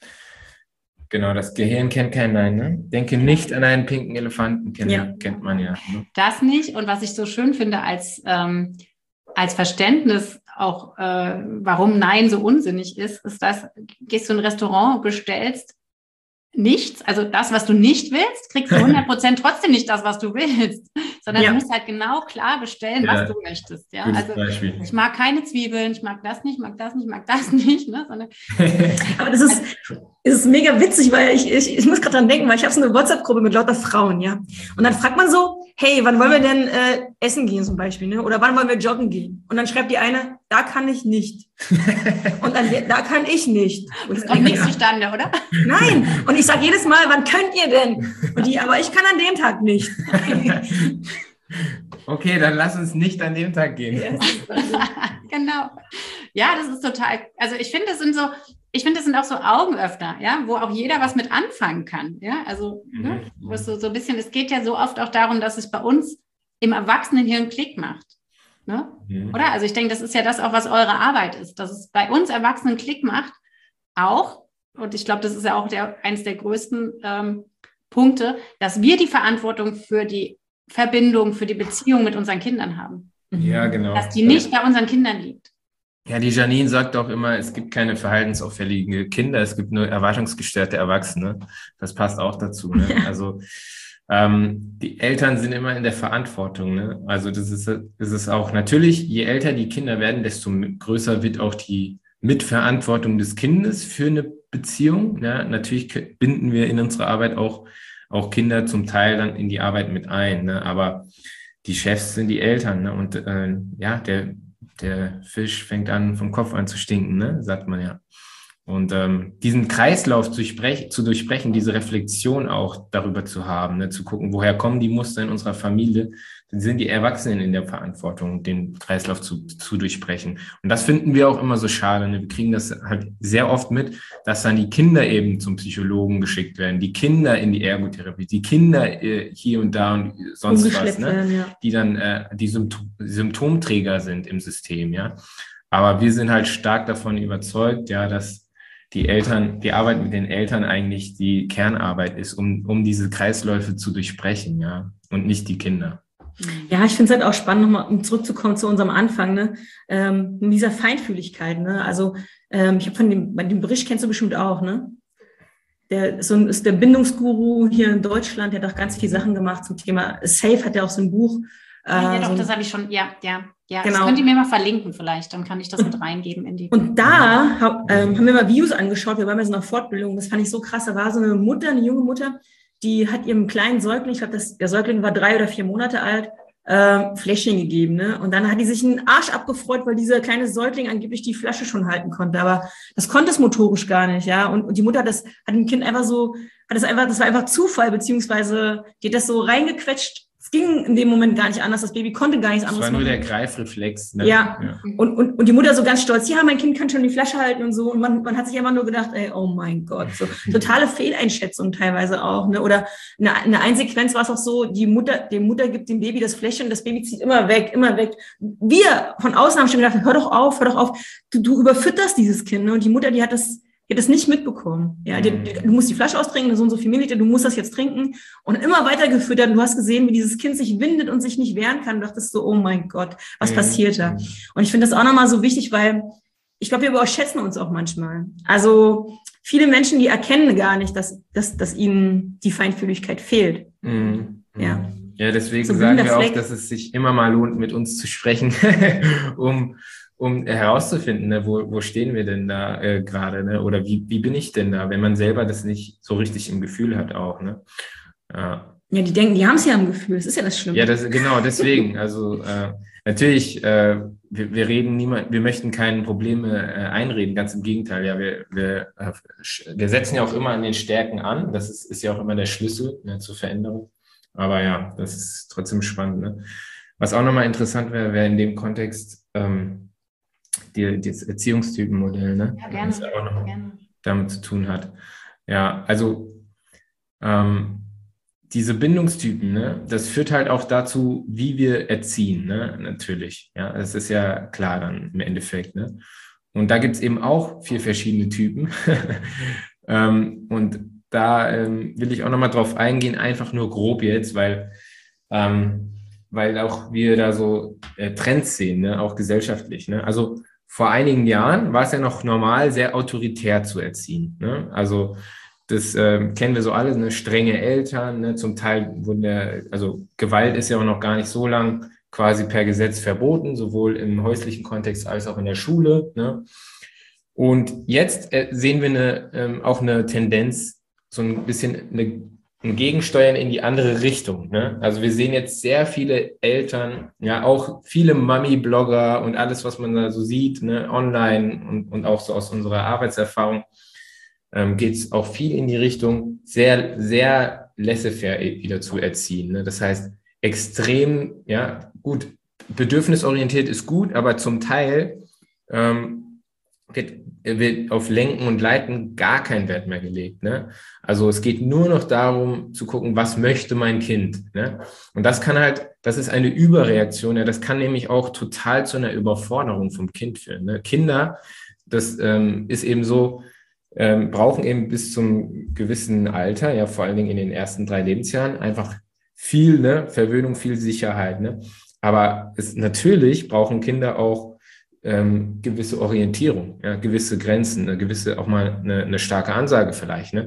Genau, das Gehirn kennt kein Nein, ne? Denke nicht an einen pinken Elefanten, kennt, ja. kennt man ja. Ne? Das nicht. Und was ich so schön finde als, ähm, als Verständnis, auch äh, warum Nein so unsinnig ist, ist, dass gehst du in ein Restaurant, bestellst nichts, also das, was du nicht willst, kriegst du hundert Prozent trotzdem nicht das, was du willst. sondern Ja. du musst halt genau klar bestellen, Ja. was du möchtest. Ja? Gutes Also Beispiel. ich mag keine Zwiebeln, ich mag das nicht, ich mag das nicht, ich mag das nicht. Ne? Sondern, Aber das ist, es ist mega witzig, weil ich, ich, ich muss gerade dran denken, weil ich habe so eine WhatsApp-Gruppe mit lauter Frauen, ja. Und dann fragt man so, hey, wann wollen wir denn äh, essen gehen zum Beispiel, ne? Oder wann wollen wir joggen gehen? Und dann schreibt die eine, da kann ich nicht. Und dann, da kann ich nicht. Und es kommt nichts zustande, oder? Nein. Und ich sage jedes Mal, wann könnt ihr denn? Und die, aber ich kann an dem Tag nicht. Okay, dann lass uns nicht an dem Tag gehen. Genau. Ja, das ist total, also ich finde, das sind so, ich finde, das sind auch so Augenöffner, ja, wo auch jeder was mit anfangen kann, ja, also, Mhm. ne, wo es so, so ein bisschen, es geht ja so oft auch darum, dass es bei uns im Erwachsenenhirn Klick macht, ne, Mhm. oder? Also ich denke, das ist ja das auch, was eure Arbeit ist, dass es bei uns Erwachsenen Klick macht, auch, und ich glaube, das ist ja auch der, eines der größten ähm, Punkte, dass wir die Verantwortung für die Verbindung, für die Beziehung mit unseren Kindern haben, Ja, genau. dass die nicht bei unseren Kindern liegt. Ja, die Janine sagt auch immer, es gibt keine verhaltensauffälligen Kinder, es gibt nur erwartungsgestörte Erwachsene. Das passt auch dazu. Ne? Also ähm, die Eltern sind immer in der Verantwortung. Ne? Also das ist, das ist auch natürlich, je älter die Kinder werden, desto größer wird auch die Mitverantwortung des Kindes für eine Beziehung. Ne? Natürlich binden wir in unserer Arbeit auch, auch Kinder zum Teil dann in die Arbeit mit ein. Ne? Aber die Chefs sind die Eltern. Ne? Und äh, ja, der Der Fisch fängt an, vom Kopf an zu stinken, ne? Sagt man ja. Und ähm, diesen Kreislauf zu, sprech, zu durchbrechen, diese Reflexion auch darüber zu haben, ne? Zu gucken, woher kommen die Muster in unserer Familie, dann sind die Erwachsenen in der Verantwortung, den Kreislauf zu, zu durchbrechen. Und das finden wir auch immer so schade. Ne? Wir kriegen das halt sehr oft mit, dass dann die Kinder eben zum Psychologen geschickt werden, die Kinder in die Ergotherapie, die Kinder äh, hier und da und sonst was, ne? Werden, ja. Die dann äh, die Symptom Symptomträger sind im System, ja. Aber wir sind halt stark davon überzeugt, ja, dass die Eltern, die Arbeit mit den Eltern eigentlich die Kernarbeit ist, um, um diese Kreisläufe zu durchbrechen, ja, und nicht die Kinder. Ja, ich finde es halt auch spannend, nochmal um zurückzukommen zu unserem Anfang, ne? Ähm, mit dieser Feinfühligkeit, ne? Also ähm, ich habe von dem, bei dem Bericht kennst du bestimmt auch, ne? Der ist, so ein, ist der Bindungsguru hier in Deutschland, der hat auch ganz viele Sachen gemacht zum Thema Safe, hat er auch so ein Buch. Ja, äh, doch, so das habe ich schon, ja, ja, ja. Genau. Das könnt ihr mir mal verlinken vielleicht, dann kann ich das mit reingeben in die... Und da hab, ähm, haben wir mal Videos angeschaut, wir waren bei so einer Fortbildung, das fand ich so krass, da war so eine Mutter, eine junge Mutter, die hat ihrem kleinen Säugling, ich glaube, der Säugling war drei oder vier Monate alt, äh, Fläschchen gegeben, ne? Und dann hat die sich einen Arsch abgefreut, weil dieser kleine Säugling angeblich die Flasche schon halten konnte, aber das konnte es motorisch gar nicht, ja. Und, und die Mutter hat das, hat dem Kind einfach so, hat das einfach, das war einfach Zufall, beziehungsweise die hat das so reingequetscht. Es ging in dem Moment gar nicht anders. Das Baby konnte gar nichts Das anderes war nur machen. der Greifreflex. Ne? Ja. Ja. Und, und, und die Mutter so ganz stolz, ja, mein Kind kann schon die Flasche halten und so. Und man, man hat sich immer nur gedacht, ey, oh mein Gott, so totale Fehleinschätzung teilweise auch, ne? Oder eine, eine Einsequenz war es auch so, die Mutter, die Mutter gibt dem Baby das Fläschchen und das Baby zieht immer weg, immer weg. Wir von außen haben schon gedacht, hör doch auf, hör doch auf, du, du überfütterst dieses Kind, ne? Und die Mutter, die hat das, die hat das nicht mitbekommen. Ja, die, die, du musst die Flasche austrinken, so und so viel Milliliter, du musst das jetzt trinken. Und immer weiter gefüttert. Und du hast gesehen, wie dieses Kind sich windet und sich nicht wehren kann. Du dachtest so, oh mein Gott, was Mhm. passiert da? Und ich finde das auch nochmal so wichtig, weil ich glaube, wir überschätzen uns auch manchmal. Also viele Menschen, die erkennen gar nicht, dass, dass, dass ihnen die Feinfühligkeit fehlt. Mhm. Ja. Ja, deswegen So ein sagen blinder wir auch, Fleck. dass es sich immer mal lohnt, mit uns zu sprechen, um, um herauszufinden, ne, wo, wo stehen wir denn da äh, gerade, ne? Oder wie, wie bin ich denn da, wenn man selber das nicht so richtig im Gefühl hat auch, ne? Ja, Ja, die denken, die haben es ja im Gefühl. Das ist ja das Schlimme. ja das, genau, deswegen. Also äh, natürlich, äh, wir, wir reden niemand, wir möchten keine Probleme äh, einreden, ganz im Gegenteil. Ja, wir, wir, äh, wir setzen ja auch immer an den Stärken an. Das ist, ist ja auch immer der Schlüssel, ne, zur Veränderung. Aber ja, das ist trotzdem spannend. Ne? Was auch nochmal interessant wäre, wäre in dem Kontext ähm, die, das Erziehungstypenmodell, ne? Ja, gerne, Das ja auch noch gerne. damit zu tun hat. Ja, also ähm, diese Bindungstypen, ne, das führt halt auch dazu, wie wir erziehen, ne, natürlich. Ja, das ist ja klar dann im Endeffekt, ne. Und da gibt es eben auch vier verschiedene Typen. ähm, und da ähm, will ich auch nochmal drauf eingehen, einfach nur grob jetzt, weil, ähm, weil auch wir da so äh, Trends sehen, ne, auch gesellschaftlich, ne. Also vor einigen Jahren war es ja noch normal, sehr autoritär zu erziehen, ne. Also das äh, kennen wir so alle, ne? Strenge Eltern, ne? Zum Teil wurden der, also Gewalt ist ja auch noch gar nicht so lang quasi per Gesetz verboten, sowohl im häuslichen Kontext als auch in der Schule, ne? Und jetzt äh, sehen wir eine, ähm, auch eine Tendenz, so ein bisschen eine, ein Gegensteuern in die andere Richtung, ne? Also wir sehen jetzt sehr viele Eltern, ja auch viele Mami-Blogger und alles, was man da so sieht, ne? Online und, und auch so aus unserer Arbeitserfahrung, ähm, geht es auch viel in die Richtung, sehr, sehr laissez-faire wieder zu erziehen, ne? Das heißt, extrem, ja gut, bedürfnisorientiert ist gut, aber zum Teil ähm, wird, wird auf Lenken und Leiten gar kein Wert mehr gelegt, ne? Also es geht nur noch darum zu gucken, was möchte mein Kind, ne? Und das kann halt, das ist eine Überreaktion, ja, das kann nämlich auch total zu einer Überforderung vom Kind führen, ne? Kinder, das ähm, ist eben so, ähm, brauchen eben bis zum gewissen Alter, ja vor allen Dingen in den ersten drei Lebensjahren, einfach viel, ne, Verwöhnung, viel Sicherheit, ne? Aber es, natürlich brauchen Kinder auch ähm, gewisse Orientierung, ja, gewisse Grenzen, eine gewisse, auch mal eine, eine starke Ansage vielleicht, ne?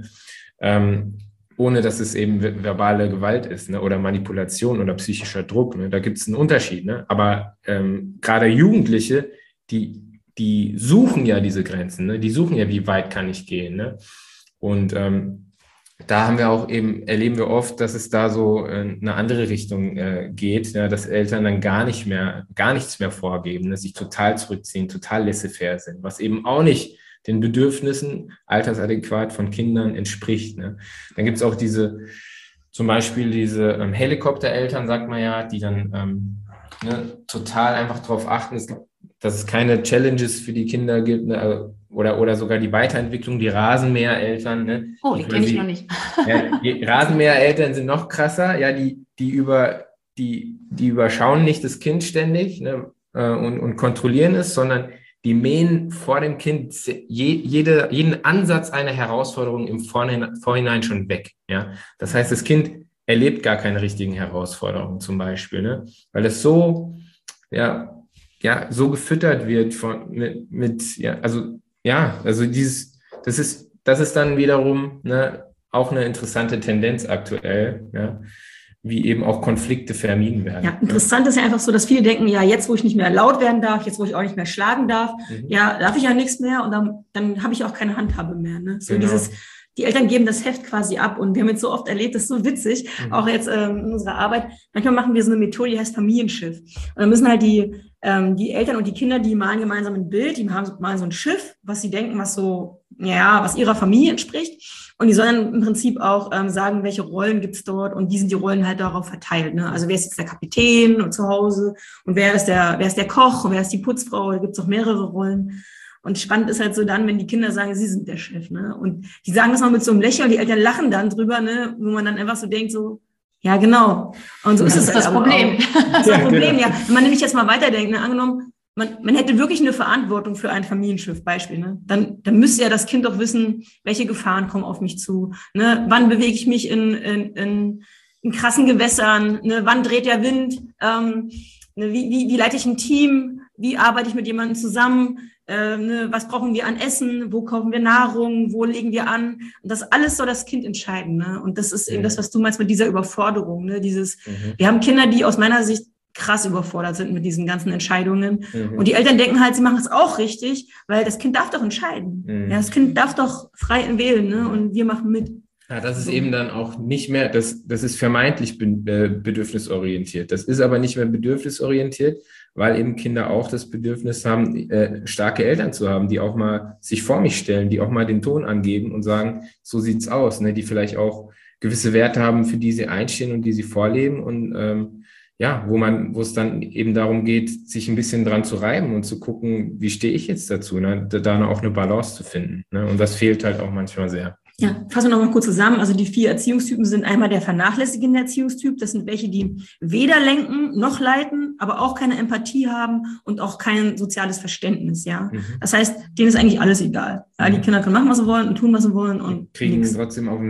Ähm, ohne dass es eben verbale Gewalt ist, ne? Oder Manipulation oder psychischer Druck, ne? Da gibt es einen Unterschied, ne? Aber ähm, gerade Jugendliche, die, die suchen ja diese Grenzen, ne? Die suchen ja, wie weit kann ich gehen, ne? Und ähm, da haben wir auch eben, erleben wir oft, dass es da so äh, eine andere Richtung äh, geht, ja, dass Eltern dann gar nicht mehr, gar nichts mehr vorgeben, ne, sich total zurückziehen, total laissez-faire sind, was eben auch nicht den Bedürfnissen altersadäquat von Kindern entspricht, ne. Dann gibt es auch diese, zum Beispiel diese ähm, Helikoptereltern, sagt man ja, die dann ähm, ne, total einfach darauf achten, es gibt, dass es keine Challenges für die Kinder gibt, ne, oder, oder sogar die Weiterentwicklung, die Rasenmähereltern. Ne? Oh, die kenne ich noch nicht. Ja, die Rasenmähereltern sind noch krasser, ja, die, die, über, die, die überschauen nicht das Kind ständig, ne, und, und kontrollieren es, sondern die mähen vor dem Kind je, jede, jeden Ansatz einer Herausforderung im Vorhinein, Vorhinein schon weg. Ja? Das heißt, das Kind erlebt gar keine richtigen Herausforderungen zum Beispiel, ne? Weil es so, ja, ja, so gefüttert wird von, mit, mit, ja, also, ja, also dieses, das ist, das ist dann wiederum, ne, auch eine interessante Tendenz aktuell, ja, wie eben auch Konflikte vermieden werden. Ja, interessant ja. Ist ja einfach so, dass viele denken, ja, jetzt, wo ich nicht mehr laut werden darf, jetzt, wo ich auch nicht mehr schlagen darf, mhm. ja, darf ich ja nichts mehr und dann, dann habe ich auch keine Handhabe mehr, ne? So genau. Dieses, die Eltern geben das Heft quasi ab und wir haben jetzt so oft erlebt, das ist so witzig, mhm. auch jetzt ähm, in unserer Arbeit. Manchmal machen wir so eine Methode, die heißt Familienschiff. Und dann müssen halt die, ähm, die Eltern und die Kinder, die malen gemeinsam ein Bild, die haben malen so ein Schiff, was sie denken, was so, ja, was ihrer Familie entspricht. Und die sollen im Prinzip auch ähm, sagen, welche Rollen gibt's dort und wie sind die Rollen halt darauf verteilt, ne? Also wer ist jetzt der Kapitän und zu Hause und wer ist der, wer ist der Koch und wer ist die Putzfrau, da gibt's auch mehrere Rollen. Und spannend ist halt so dann, wenn die Kinder sagen, sie sind der Chef, ne? Und die sagen das mal mit so einem Lächeln, die Eltern lachen dann drüber, ne? Wo man dann einfach so denkt, so, ja, genau. Und so ist es halt das Problem. Das ist das Problem, ja. Wenn man nämlich jetzt mal weiterdenkt, ne? Angenommen, man, man hätte wirklich eine Verantwortung für ein Familienschiff, Beispiel, ne? Dann, dann müsste ja das Kind doch wissen, welche Gefahren kommen auf mich zu, ne? Wann bewege ich mich in, in, in, in krassen Gewässern, ne? Wann dreht der Wind, ähm, ne? wie, wie, wie leite ich ein Team, wie arbeite ich mit jemandem zusammen, Äh, ne, was brauchen wir an Essen, wo kaufen wir Nahrung, wo legen wir an? Und das alles soll das Kind entscheiden, ne? Und das ist eben mhm. das, was du meinst mit dieser Überforderung, ne? Dieses, mhm. wir haben Kinder, die aus meiner Sicht krass überfordert sind mit diesen ganzen Entscheidungen. Mhm. Und die Eltern denken halt, sie machen es auch richtig, weil das Kind darf doch entscheiden. Mhm. Ja, das Kind darf doch frei wählen, ne? Und wir machen mit. Ja, das ist so. Eben dann auch nicht mehr, das, das ist vermeintlich be- bedürfnisorientiert. Das ist aber nicht mehr bedürfnisorientiert, weil eben Kinder auch das Bedürfnis haben, äh, starke Eltern zu haben, die auch mal sich vor mich stellen, die auch mal den Ton angeben und sagen, so sieht's aus, ne? Die vielleicht auch gewisse Werte haben, für die sie einstehen und die sie vorleben und ähm, ja, wo man, wo es dann eben darum geht, sich ein bisschen dran zu reiben und zu gucken, wie stehe ich jetzt dazu, ne? Da, da auch eine Balance zu finden, ne? Und das fehlt halt auch manchmal sehr. Ja, fassen wir noch mal kurz zusammen. Also die vier Erziehungstypen sind einmal der vernachlässigende Erziehungstyp. Das sind welche, die weder lenken noch leiten, aber auch keine Empathie haben und auch kein soziales Verständnis. Ja, mhm. Das heißt, denen ist eigentlich alles egal. Ja, die Kinder können machen, was sie wollen und tun, was sie wollen und kriegen nix. Trotzdem auf den Sack.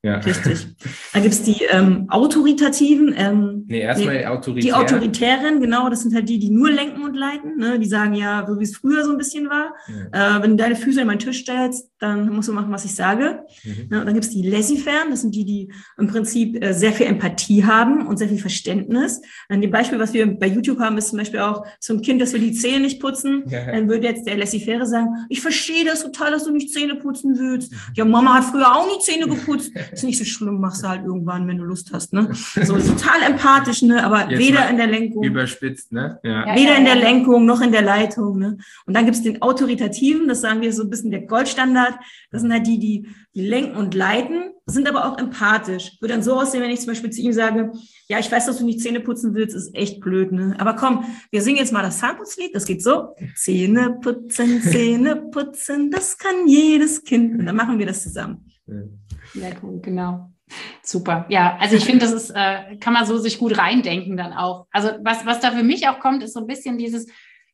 Ja. Richtig. Da gibt es die ähm, autoritativen. Ähm, nee, erstmal nee, autoritär. Die autoritären, genau, das sind halt die, die nur lenken und leiten. Ne? Die sagen ja, so wie es früher so ein bisschen war. Ja. Äh, wenn du deine Füße in meinen Tisch stellst, dann musst du machen, was ich sage. Mhm. Ne? Und dann gibt es die laissez-faire, das sind die, die im Prinzip äh, sehr viel Empathie haben und sehr viel Verständnis. Dann dem Beispiel, was wir bei YouTube haben, ist zum Beispiel auch so ein Kind, das will die Zähne nicht putzen. Ja. Dann würde jetzt der laissez-faire sagen, ich verstehe das total, dass du nicht Zähne putzen willst. Ja, Mama hat früher auch nie Zähne geputzt. Ist nicht so schlimm, machst du halt irgendwann, wenn du Lust hast, ne? So total empathisch, ne? Aber jetzt weder in der Lenkung. Überspitzt, ne? Ja. Weder in der Lenkung noch in der Leitung, ne? Und dann gibt's den Autoritativen, das sagen wir so ein bisschen der Goldstandard. Das sind halt die, die, die lenken und leiten, sind aber auch empathisch. Würde dann so aussehen, wenn ich zum Beispiel zu ihm sage, ja, ich weiß, dass du nicht Zähne putzen willst, ist echt blöd, ne? Aber komm, wir singen jetzt mal das Zahnputzlied, das geht so. Zähne putzen, Zähne putzen, das kann jedes Kind. Und dann machen wir das zusammen. Ja. Sehr cool, genau. Super. Ja, also ich finde, das ist, äh, kann man so sich gut reindenken dann auch. Also was, was da für mich auch kommt, ist so ein bisschen dieses,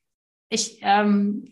ich ähm,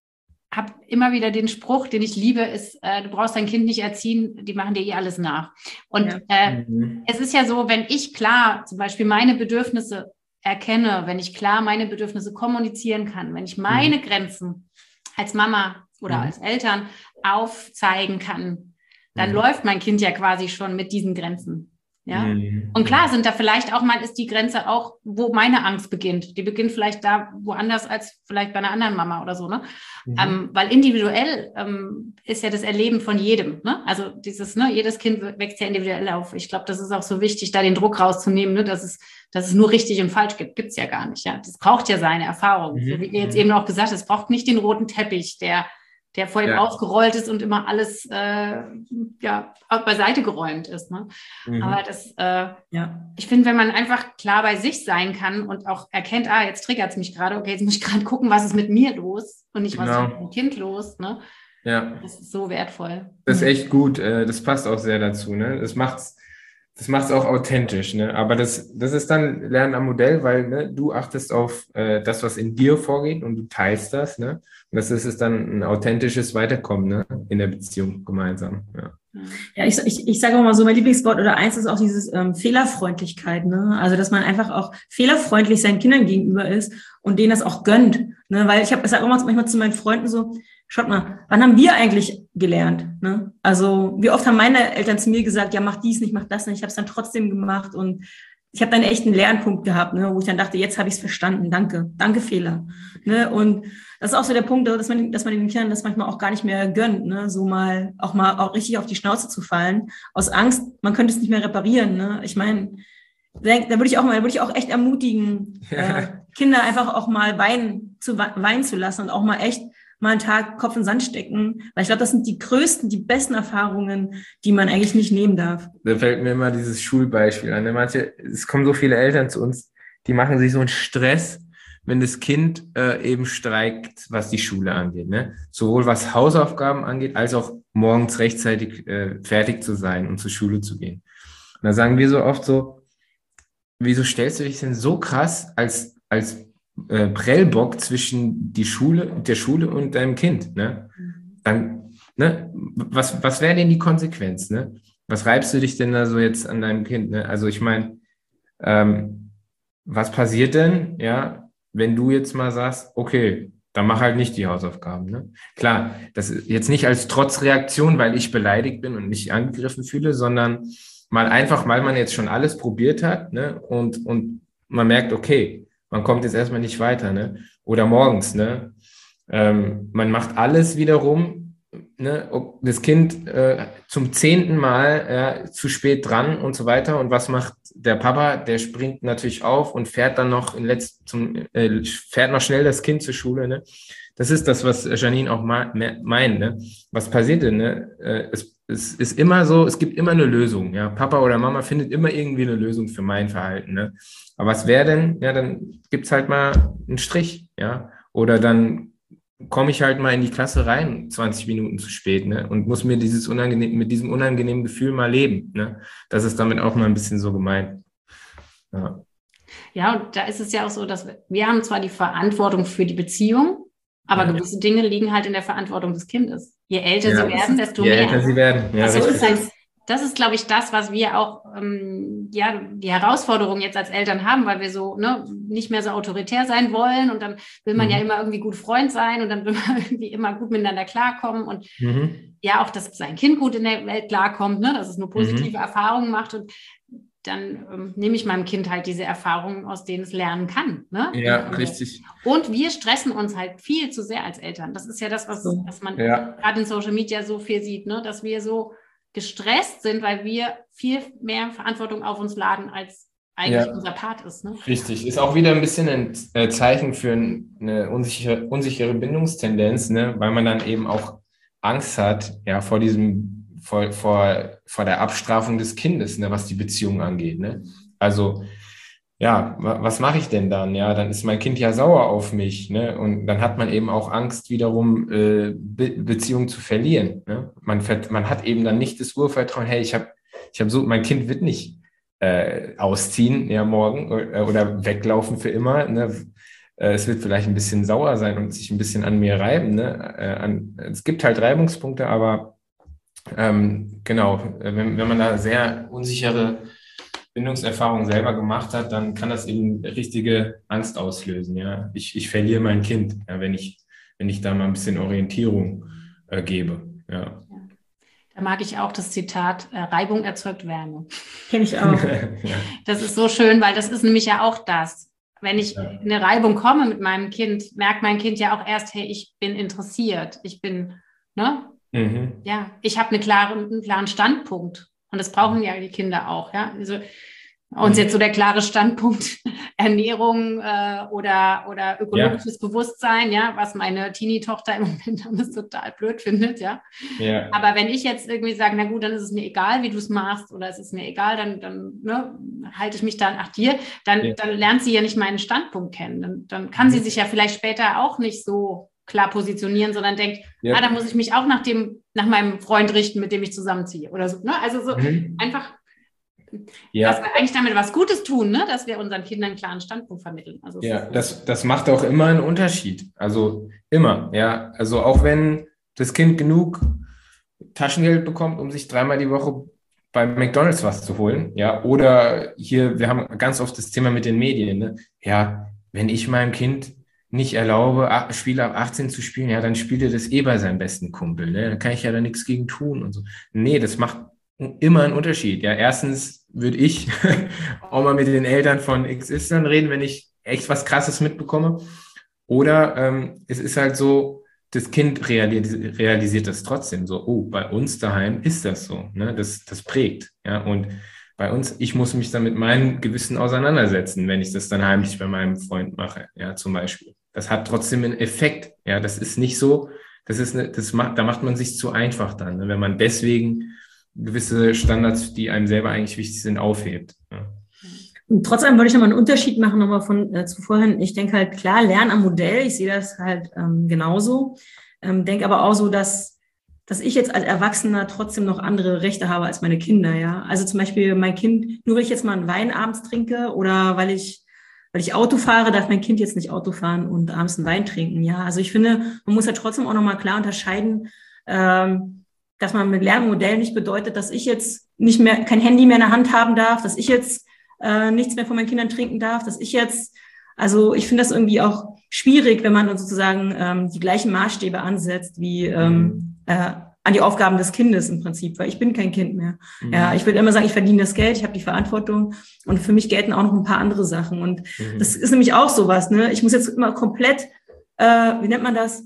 habe immer wieder den Spruch, den ich liebe, ist, äh, du brauchst dein Kind nicht erziehen, die machen dir eh alles nach. Und ja. äh, mhm. es ist ja so, wenn ich klar zum Beispiel meine Bedürfnisse erkenne, wenn ich klar meine Bedürfnisse kommunizieren kann, wenn ich meine mhm. Grenzen als Mama oder mhm. als Eltern aufzeigen kann, dann mhm. läuft mein Kind ja quasi schon mit diesen Grenzen. Ja? Mhm. Und klar sind da vielleicht auch mal, ist die Grenze auch, wo meine Angst beginnt. Die beginnt vielleicht da woanders als vielleicht bei einer anderen Mama oder so, ne? Mhm. Ähm, weil individuell ähm, ist ja das Erleben von jedem, ne? Also dieses, ne, jedes Kind wächst ja individuell auf. Ich glaube, das ist auch so wichtig, da den Druck rauszunehmen, ne, dass es, dass es nur richtig und falsch gibt. Gibt's ja gar nicht, ja. Das braucht ja seine Erfahrung. Mhm. So wie ihr jetzt eben auch gesagt habt, es braucht nicht den roten Teppich, der der vor ihm ja. ausgerollt ist und immer alles äh, ja, beiseite geräumt ist. Ne? Mhm. Aber das, äh, ja. ich finde, wenn man einfach klar bei sich sein kann und auch erkennt, ah, jetzt triggert es mich gerade, okay, jetzt muss ich gerade gucken, was ist mit mir los und nicht, was genau. ist mit dem Kind los. Ne? Ja. Das ist so wertvoll. Das ist echt gut, das passt auch sehr dazu. Ne? Das macht's Das macht es auch authentisch, ne? Aber das, das ist dann Lernen am Modell, weil ne, du achtest auf äh, das, was in dir vorgeht und du teilst das, ne? Und das ist es dann ein authentisches Weiterkommen, ne? In der Beziehung gemeinsam. Ja, ja ich, ich, ich sage auch mal so, mein Lieblingswort oder eins ist auch dieses ähm, Fehlerfreundlichkeit, ne? Also, dass man einfach auch fehlerfreundlich seinen Kindern gegenüber ist und denen das auch gönnt, ne? Weil ich habe, ich sage auch manchmal zu meinen Freunden so, schaut mal, wann haben wir eigentlich gelernt? Ne? Also wie oft haben meine Eltern zu mir gesagt, ja, mach dies nicht, mach das nicht. Ich habe es dann trotzdem gemacht und ich habe dann echt einen Lernpunkt gehabt, ne, wo ich dann dachte, jetzt habe ich es verstanden, danke, danke Fehler. Ne? Und das ist auch so der Punkt, dass man, dass man den Kindern das manchmal auch gar nicht mehr gönnt, ne? So mal auch mal auch richtig auf die Schnauze zu fallen, aus Angst, man könnte es nicht mehr reparieren. Ne? Ich meine, da würde ich auch mal, da würde ich auch echt ermutigen, ja. äh, Kinder einfach auch mal weinen zu weinen zu lassen und auch mal echt mal einen Tag Kopf in den Sand stecken, weil ich glaube, das sind die größten, die besten Erfahrungen, die man eigentlich nicht nehmen darf. Da fällt mir immer dieses Schulbeispiel an. Manche, es kommen so viele Eltern zu uns, die machen sich so einen Stress, wenn das Kind äh, eben streikt, was die Schule angeht, ne? Sowohl was Hausaufgaben angeht, als auch morgens rechtzeitig äh, fertig zu sein und zur Schule zu gehen. Und da sagen wir so oft so, wieso stellst du dich denn so krass als, als Äh, Prellbock zwischen die Schule, der Schule und deinem Kind, ne? Dann, ne, was, was wäre denn die Konsequenz, ne? Was reibst du dich denn da so jetzt an deinem Kind, ne? Also ich meine, ähm, was passiert denn, ja, wenn du jetzt mal sagst, okay, dann mach halt nicht die Hausaufgaben, ne? Klar, das ist jetzt nicht als Trotzreaktion, weil ich beleidigt bin und mich angegriffen fühle, sondern mal einfach, weil man jetzt schon alles probiert hat, ne? Und, und man merkt, okay, man kommt jetzt erstmal nicht weiter, ne? Oder morgens, ne? Ähm, man macht alles wiederum, ne? Das Kind äh, zum zehnten Mal äh, zu spät dran und so weiter. Und was macht der Papa? Der springt natürlich auf und fährt dann noch in letzt zum äh, fährt noch schnell das Kind zur Schule, ne? Das ist das, was Janine auch ma- meint, ne? Was passiert denn, ne? Äh, es, es ist immer so, es gibt immer eine Lösung, ja? Papa oder Mama findet immer irgendwie eine Lösung für mein Verhalten, ne? Aber was wäre denn? Ja, dann gibt's halt mal einen Strich, ja? Oder dann komme ich halt mal in die Klasse rein, zwanzig Minuten zu spät, ne? Und muss mir dieses unangenehm, mit diesem unangenehmen Gefühl mal leben, ne? Das ist damit auch mal ein bisschen so gemeint. Ja. Ja, und da ist es ja auch so, dass wir, wir haben zwar die Verantwortung für die Beziehung, aber ja. gewisse Dinge liegen halt in der Verantwortung des Kindes. Je älter ja, sie werden, desto je mehr. Je älter sie werden, ja, also richtig. ist halt, das ist, glaube ich, das, was wir auch, ähm, ja, die Herausforderung jetzt als Eltern haben, weil wir so, ne, nicht mehr so autoritär sein wollen und dann will man mhm. ja immer irgendwie gut Freund sein und dann will man irgendwie immer gut miteinander klarkommen und mhm. ja, auch, dass sein Kind gut in der Welt klarkommt, ne, dass es nur positive mhm. Erfahrungen macht und dann ähm, nehme ich meinem Kind halt diese Erfahrungen, aus denen es lernen kann. Ne? Ja, und, richtig. Und wir stressen uns halt viel zu sehr als Eltern. Das ist ja das, was, was man ja. gerade in Social Media so viel sieht, ne? Dass wir so gestresst sind, weil wir viel mehr Verantwortung auf uns laden, als eigentlich ja. unser Part ist. Ne? Richtig. Ist auch wieder ein bisschen ein Zeichen für eine unsichere, unsichere Bindungstendenz, ne? Weil man dann eben auch Angst hat, ja, vor diesem Vor, vor, vor der Abstrafung des Kindes, ne, was die Beziehung angeht. Ne? Also, ja, was mache ich denn dann? Ja, dann ist mein Kind ja sauer auf mich. Ne? Und dann hat man eben auch Angst, wiederum äh, Be- Beziehungen zu verlieren. Ne? Man, man hat eben dann nicht das Urvertrauen, hey, ich habe ich hab so, mein Kind wird nicht äh, ausziehen, ja, morgen oder, oder weglaufen für immer. Ne? Äh, es wird vielleicht ein bisschen sauer sein und sich ein bisschen an mir reiben. Ne? Äh, an, es gibt halt Reibungspunkte, aber Ähm, genau, wenn, wenn man da sehr unsichere Bindungserfahrungen selber gemacht hat, dann kann das eben richtige Angst auslösen. Ja, ich, ich verliere mein Kind, ja, wenn ich, wenn ich da mal ein bisschen Orientierung äh, gebe. Ja. Da mag ich auch das Zitat, äh, Reibung erzeugt Wärme. Kenne ich auch. Ja. Das ist so schön, weil das ist nämlich ja auch das. Wenn ich ja. in eine Reibung komme mit meinem Kind, merkt mein Kind ja auch erst, hey, ich bin interessiert, ich bin, ne? Mhm. Ja, ich habe eine klare, einen klaren Standpunkt und das brauchen ja die Kinder auch, ja. Also uns mhm. jetzt so der klare Standpunkt Ernährung äh, oder oder ökologisches ja. Bewusstsein, ja, was meine Teenie-Tochter im Moment alles total blöd findet, ja. ja. Aber wenn ich jetzt irgendwie sage, na gut, dann ist es mir egal, wie du es machst, oder es ist mir egal, dann dann ne, halte ich mich dann nach dir, dann ja. dann lernt sie ja nicht meinen Standpunkt kennen, dann dann kann mhm. sie sich ja vielleicht später auch nicht so klar positionieren, sondern denkt, ja. ah, da muss ich mich auch nach dem, nach meinem Freund richten, mit dem ich zusammenziehe oder so. Ne? Also so mhm. einfach, ja. dass wir eigentlich damit was Gutes tun, ne? Dass wir unseren Kindern einen klaren Standpunkt vermitteln. Also ja, das, das macht auch immer einen Unterschied. Also immer, ja. Also auch wenn das Kind genug Taschengeld bekommt, um sich dreimal die Woche bei McDonald's was zu holen, ja, oder hier, wir haben ganz oft das Thema mit den Medien, ne? Ja, wenn ich meinem Kind nicht erlaube, Spiele ab achtzehn zu spielen, ja, dann spielt er das eh bei seinem besten Kumpel, ne? Da kann ich ja da nichts gegen tun und so. Nee, das macht immer einen Unterschied. Ja, erstens würde ich auch mal mit den Eltern von X Y reden, wenn ich echt was Krasses mitbekomme. Oder ähm, es ist halt so, das Kind realis- realisiert das trotzdem so, oh, bei uns daheim ist das so, ne? Das, das prägt, ja, und bei uns, ich muss mich dann mit meinem Gewissen auseinandersetzen, wenn ich das dann heimlich bei meinem Freund mache, ja, zum Beispiel. Das hat trotzdem einen Effekt, ja, das ist nicht so, das ist eine, das macht, da macht man sich zu einfach dann, ne, wenn man deswegen gewisse Standards, die einem selber eigentlich wichtig sind, aufhebt. Ja. Und trotzdem wollte ich nochmal einen Unterschied machen, nochmal von äh, zu vorhin. Ich denke halt, klar, Lernen am Modell, ich sehe das halt ähm, genauso, ähm, denke aber auch so, dass dass ich jetzt als Erwachsener trotzdem noch andere Rechte habe als meine Kinder, ja. Also zum Beispiel mein Kind, nur weil ich jetzt mal einen Wein abends trinke oder weil ich, weil ich Auto fahre, darf mein Kind jetzt nicht Auto fahren und abends einen Wein trinken, ja. Also ich finde, man muss ja trotzdem auch nochmal klar unterscheiden, ähm, dass man mit Lernmodell nicht bedeutet, dass ich jetzt nicht mehr, kein Handy mehr in der Hand haben darf, dass ich jetzt äh, nichts mehr von meinen Kindern trinken darf, dass ich jetzt, also ich finde das irgendwie auch schwierig, wenn man sozusagen ähm, die gleichen Maßstäbe ansetzt wie ähm, äh, an die Aufgaben des Kindes im Prinzip, weil ich bin kein Kind mehr. Mhm. Ja, ich würde immer sagen, ich verdiene das Geld, ich habe die Verantwortung und für mich gelten auch noch ein paar andere Sachen. Und mhm. das ist nämlich auch sowas, ne? Ich muss jetzt immer komplett, äh, wie nennt man das?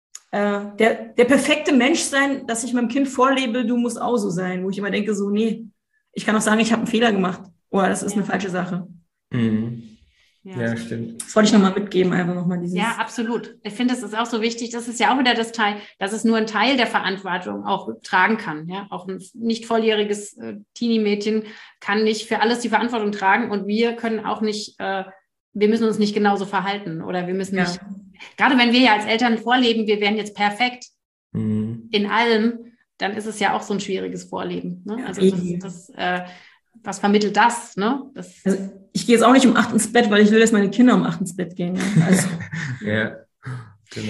Äh, der, der perfekte Mensch sein, dass ich meinem Kind vorlebe, du musst auch so sein, wo ich immer denke, so, nee, ich kann auch sagen, ich habe einen Fehler gemacht. Oder das ist ja. eine falsche Sache. Mhm. Ja, ja, stimmt. Das wollte ich nochmal mitgeben, einfach nochmal dieses. Ja, absolut. Ich finde, das ist auch so wichtig. Das ist ja auch wieder das Teil, dass es nur ein Teil der Verantwortung auch tragen kann. Ja, auch ein nicht volljähriges äh, Teenie-Mädchen kann nicht für alles die Verantwortung tragen und wir können auch nicht, äh, wir müssen uns nicht genauso verhalten oder wir müssen ja. nicht, gerade wenn wir ja als Eltern vorleben, wir wären jetzt perfekt mhm. in allem, dann ist es ja auch so ein schwieriges Vorleben. Ne? Also das, das äh, was vermittelt das? Ne? Das also ich gehe jetzt auch nicht um acht ins Bett, weil ich will, dass meine Kinder um acht ins Bett gehen. Ja, also. ja genau.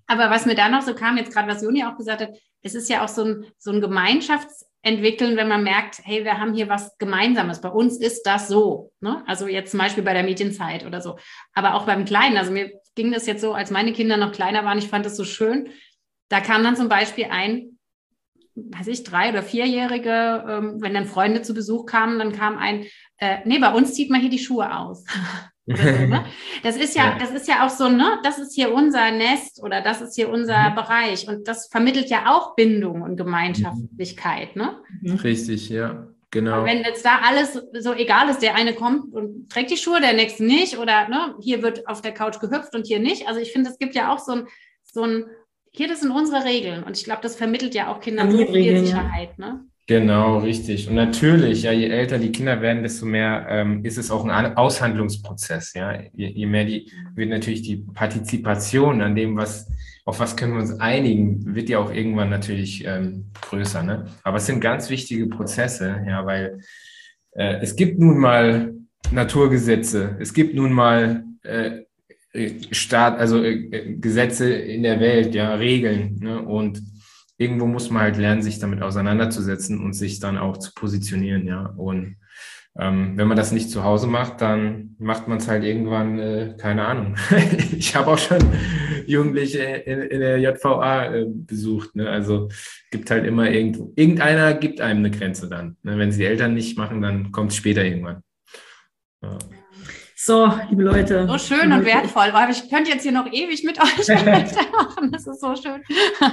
Aber was mir da noch so kam, jetzt gerade was Joni auch gesagt hat, es ist ja auch so ein, so ein Gemeinschaftsentwickeln, wenn man merkt, hey, wir haben hier was Gemeinsames. Bei uns ist das so. Ne? Also jetzt zum Beispiel bei der Medienzeit oder so. Aber auch beim Kleinen. Also mir ging das jetzt so, als meine Kinder noch kleiner waren, ich fand das so schön. Da kam dann zum Beispiel ein, weiß ich, drei- oder vierjährige, ähm, wenn dann Freunde zu Besuch kamen, dann kam ein, äh, nee, bei uns zieht man hier die Schuhe aus. Oder so, ne? Das ist ja, ja, das ist ja auch so, ne, das ist hier unser Nest oder das ist hier unser mhm. Bereich und das vermittelt ja auch Bindung und Gemeinschaftlichkeit, ne? Richtig, ja, genau. Und wenn jetzt da alles so egal ist, der eine kommt und trägt die Schuhe, der nächste nicht oder, ne, hier wird auf der Couch gehüpft und hier nicht. Also ich finde, es gibt ja auch so ein, so ein, hier, das sind unsere Regeln und ich glaube, das vermittelt ja auch Kindern so viel Sicherheit, ne? Genau, richtig. Und natürlich, ja, je älter die Kinder werden, desto mehr ähm, ist es auch ein Aushandlungsprozess, ja. Je, je mehr die, wird natürlich die Partizipation an dem, was, auf was können wir uns einigen, wird ja auch irgendwann natürlich ähm, größer, ne. Aber es sind ganz wichtige Prozesse, ja, weil äh, es gibt nun mal Naturgesetze, es gibt nun mal äh, Staat, also äh, Gesetze in der Welt, ja, Regeln, ne, und irgendwo muss man halt lernen, sich damit auseinanderzusetzen und sich dann auch zu positionieren, ja. Und ähm, wenn man das nicht zu Hause macht, dann macht man es halt irgendwann, äh, keine Ahnung. Ich habe auch schon Jugendliche in, in der J V A äh, besucht, ne? Also gibt halt immer irgendwo, irgendeiner gibt einem eine Grenze dann. Ne? Wenn es die Eltern nicht machen, dann kommt es später irgendwann. Ja. So, liebe Leute. So schön und wertvoll. Ich könnte jetzt hier noch ewig mit euch weitermachen. Das ist so schön.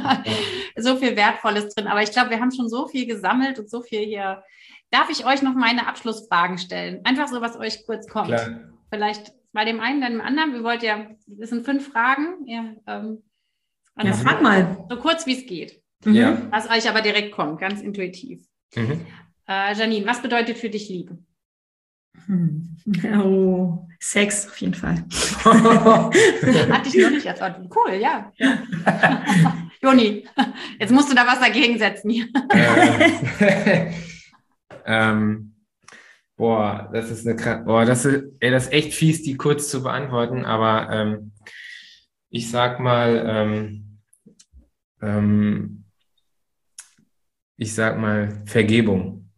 So viel Wertvolles drin. Aber ich glaube, wir haben schon so viel gesammelt und so viel hier. Darf ich euch noch meine Abschlussfragen stellen? Einfach so, was euch kurz kommt. Klar. Vielleicht bei dem einen, dann dem anderen. Wir wollten ja, das sind fünf Fragen. Ja, ähm, ja frag mal. So kurz, wie es geht. Ja. Was euch aber direkt kommt, ganz intuitiv. Mhm. Äh, Janine, was bedeutet für dich Liebe? Hm. Oh, Sex auf jeden Fall. Hatte ich noch nicht erzählt. Cool, ja. ja. Joni, jetzt musst du da was dagegen setzen. äh, ähm, boah, das ist eine boah, das ist, ey, das ist echt fies, die kurz zu beantworten, aber ähm, ich sag mal, ähm, ähm, ich sag mal Vergebung.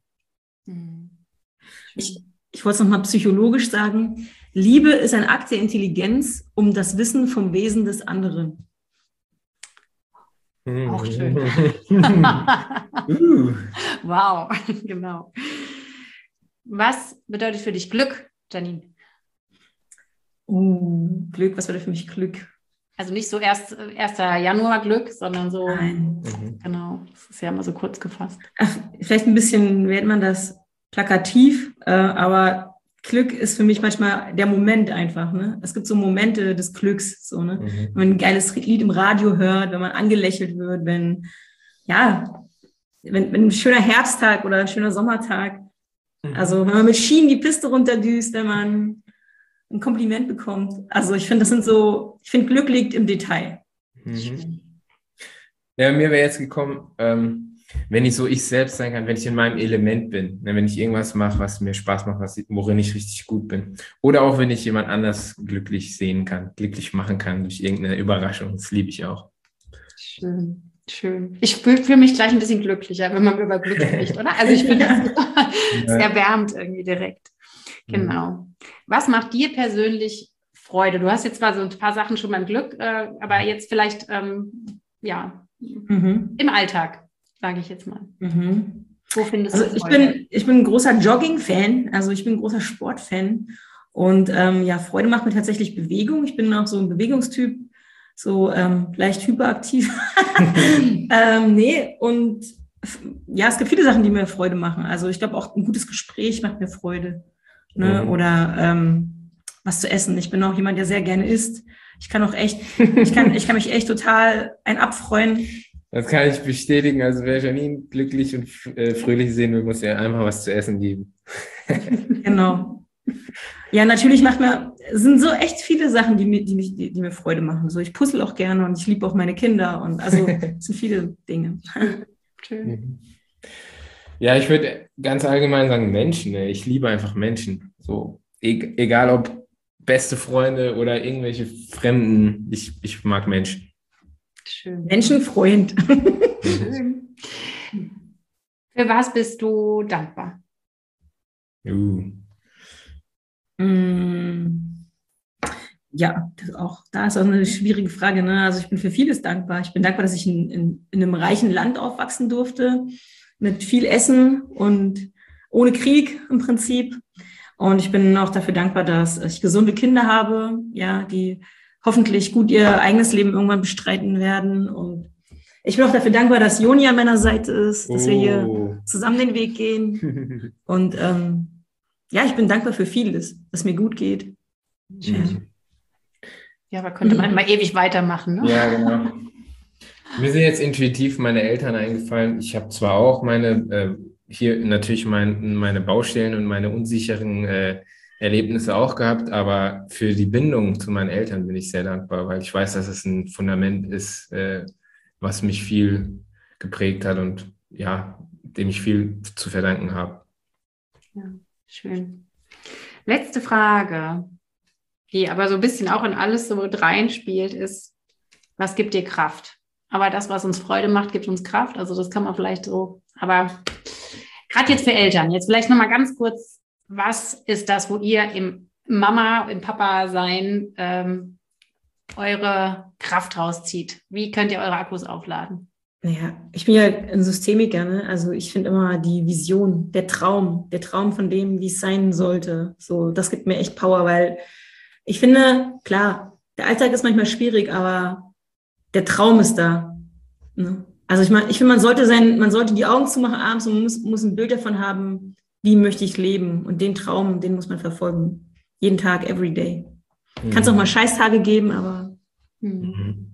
Ich Ich wollte es nochmal psychologisch sagen. Liebe ist ein Akt der Intelligenz um das Wissen vom Wesen des anderen. Auch schön. Wow, genau. Was bedeutet für dich Glück, Janine? Oh, Glück, was bedeutet für mich Glück? Also nicht so erst erster Januar Glück, sondern so, Nein. Genau, das ist ja immer so kurz gefasst. Ach, vielleicht ein bisschen, wie nennt man das? Plakativ, äh, aber Glück ist für mich manchmal der Moment einfach. Ne? Es gibt so Momente des Glücks, so, ne? Mhm. Wenn man ein geiles Lied im Radio hört, wenn man angelächelt wird, wenn, ja, wenn, wenn ein schöner Herbsttag oder ein schöner Sommertag, mhm. Also wenn man mit Schienen die Piste runterdüst, wenn man ein Kompliment bekommt. Also ich finde, das sind so, ich finde, Glück liegt im Detail. Mhm. Ja, mir wäre jetzt gekommen, ähm, wenn ich so ich selbst sein kann, wenn ich in meinem Element bin, wenn ich irgendwas mache, was mir Spaß macht, was, worin ich richtig gut bin. Oder auch, wenn ich jemand anders glücklich sehen kann, glücklich machen kann durch irgendeine Überraschung. Das liebe ich auch. Schön, schön. Ich fühle fühl mich gleich ein bisschen glücklicher, wenn man über Glück spricht, oder? Also ich finde, es erwärmt irgendwie direkt. Genau. Was macht dir persönlich Freude? Du hast jetzt zwar so ein paar Sachen schon beim Glück, äh, aber jetzt vielleicht, ähm, ja, mhm. im Alltag. Sage ich jetzt mal. Mhm. Wo findest also du ich bin, ich bin ein großer Jogging-Fan, also ich bin ein großer Sport-Fan und ähm, ja, Freude macht mir tatsächlich Bewegung. Ich bin auch so ein Bewegungstyp, so ähm, leicht hyperaktiv. ähm, nee, und ja, es gibt viele Sachen, die mir Freude machen. Also ich glaube auch ein gutes Gespräch macht mir Freude. Ne? Mhm. Oder ähm, was zu essen. Ich bin auch jemand, der sehr gerne isst. Ich kann auch echt, ich kann, ich kann mich echt total ein abfreuen. Das kann ich bestätigen. Also wer Janine glücklich und äh, fröhlich sehen will, muss ja einfach was zu essen geben. Genau. Ja, natürlich macht mir, sind so echt viele Sachen, die mir, die, mich, die, die mir Freude machen. So, ich puzzle auch gerne und ich liebe auch meine Kinder und also es sind viele Dinge. Schön. Ja, ich würde ganz allgemein sagen Menschen. Ich liebe einfach Menschen. So, e- egal ob beste Freunde oder irgendwelche Fremden, ich, ich mag Menschen. Schön. Menschenfreund. Schön. Für was bist du dankbar? Uh. Ja, das auch, da ist auch eine schwierige Frage. Ne? Also ich bin für vieles dankbar. Ich bin dankbar, dass ich in, in, in einem reichen Land aufwachsen durfte, mit viel Essen und ohne Krieg im Prinzip. Und ich bin auch dafür dankbar, dass ich gesunde Kinder habe, ja, die hoffentlich gut ihr eigenes Leben irgendwann bestreiten werden. Und ich bin auch dafür dankbar, dass Joni an meiner Seite ist, dass oh. wir hier zusammen den Weg gehen. Und ähm, ja, ich bin dankbar für vieles, dass mir gut geht. Schön. Ja, aber könnte man mal ewig weitermachen, ne? Ja, genau. Mir sind jetzt intuitiv meine Eltern eingefallen. Ich habe zwar auch meine, äh, hier natürlich mein, meine Baustellen und meine unsicheren äh, Erlebnisse auch gehabt, aber für die Bindung zu meinen Eltern bin ich sehr dankbar, weil ich weiß, dass es ein Fundament ist, äh, was mich viel geprägt hat und ja, dem ich viel zu verdanken habe. Ja, schön. Letzte Frage, die aber so ein bisschen auch in alles so mit reinspielt, ist, was gibt dir Kraft? Aber das, was uns Freude macht, gibt uns Kraft. Also das kann man vielleicht so, aber gerade jetzt für Eltern, jetzt vielleicht nochmal ganz kurz, was ist das, wo ihr im Mama, im Papa-Sein ähm, eure Kraft rauszieht? Wie könnt ihr eure Akkus aufladen? Ja, ich bin ja ein Systemiker, ne? Also ich finde immer die Vision, der Traum, der Traum von dem, wie es sein sollte. So, das gibt mir echt Power, weil ich finde, klar, der Alltag ist manchmal schwierig, aber der Traum ist da. Ne? Also ich meine, ich finde, man sollte sein, man sollte die Augen zumachen abends und muss, muss ein Bild davon haben, wie möchte ich leben. Und den Traum, den muss man verfolgen. Jeden Tag, every day. Mhm. Kann es auch mal Scheißtage geben, aber... Mhm.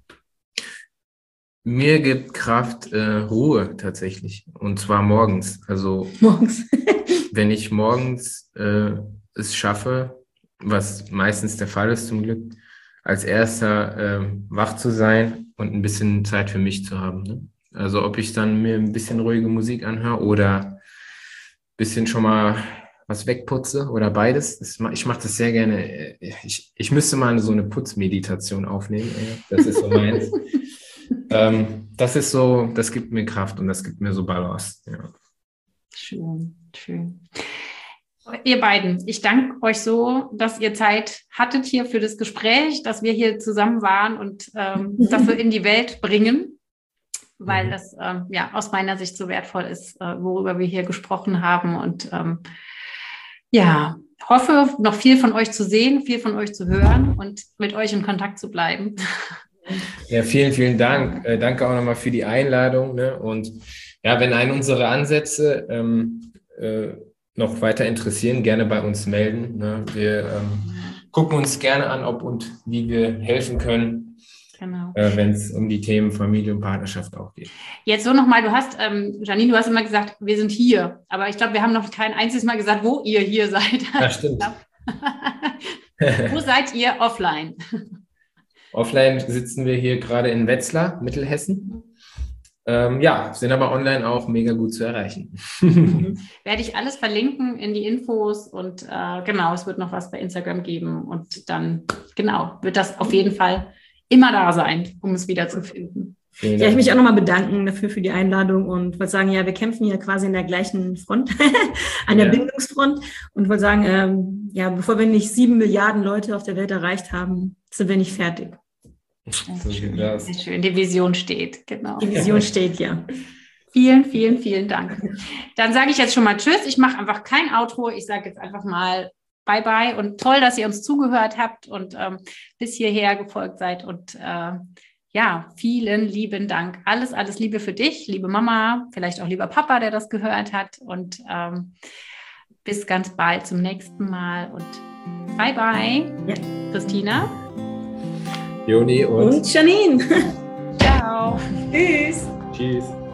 Mir gibt Kraft äh, Ruhe tatsächlich. Und zwar morgens. Also morgens. Wenn ich morgens äh, es schaffe, was meistens der Fall ist zum Glück, als erster äh, wach zu sein und ein bisschen Zeit für mich zu haben. Ne? Also ob ich dann mir ein bisschen ruhige Musik anhöre oder ein bisschen schon mal was wegputze oder beides. Das, ich mache das sehr gerne. Ich, ich müsste mal so eine Putzmeditation aufnehmen. Das ist so meins. ähm, das ist so, das gibt mir Kraft und das gibt mir so Balance. Ja. Schön, schön. Ihr beiden, ich danke euch so, dass ihr Zeit hattet hier für das Gespräch, dass wir hier zusammen waren und ähm, dafür in die Welt bringen, weil mhm. das ähm, ja aus meiner Sicht so wertvoll ist, äh, worüber wir hier gesprochen haben. Und ähm, ja, hoffe, noch viel von euch zu sehen, viel von euch zu hören und mit euch in Kontakt zu bleiben. Ja, vielen, vielen Dank. Äh, danke auch nochmal für die Einladung. Ne? Und ja, wenn einen unsere Ansätze ähm, äh, noch weiter interessieren, gerne bei uns melden. Ne? Wir ähm, gucken uns gerne an, ob und wie wir helfen können, genau. äh, wenn es um die Themen Familie und Partnerschaft auch geht. Jetzt so nochmal, du hast, ähm, Janine, du hast immer gesagt, wir sind hier, aber ich glaube, wir haben noch kein einziges Mal gesagt, wo ihr hier seid. Ja, stimmt. Wo seid ihr offline? Offline sitzen wir hier gerade in Wetzlar, Mittelhessen. Ähm, ja, sind aber online auch mega gut zu erreichen. Werde ich alles verlinken in die Infos und äh, genau, es wird noch was bei Instagram geben und dann, genau, wird das auf jeden Fall immer da sein, um es wieder zu finden. Ja, ich mich auch nochmal bedanken dafür für die Einladung und wollte sagen, ja, wir kämpfen hier quasi in der gleichen Front, an der ja. Bindungsfront und wollte sagen, ähm, ja, bevor wir nicht sieben Milliarden Leute auf der Welt erreicht haben, sind wir nicht fertig. So schön. Sehr schön, die Vision steht, genau. Die Vision steht, ja. Vielen, vielen, vielen Dank. Dann sage ich jetzt schon mal Tschüss. Ich mache einfach kein Outro. Ich sage jetzt einfach mal Bye-bye und toll, dass ihr uns zugehört habt und ähm, bis hierher gefolgt seid. Und äh, ja, vielen lieben Dank. Alles, alles Liebe für dich, liebe Mama, vielleicht auch lieber Papa, der das gehört hat. Und ähm, bis ganz bald zum nächsten Mal. Und Bye-bye, ja. Christina. Joni und, und Janine. Ciao. Tschüss. Tschüss.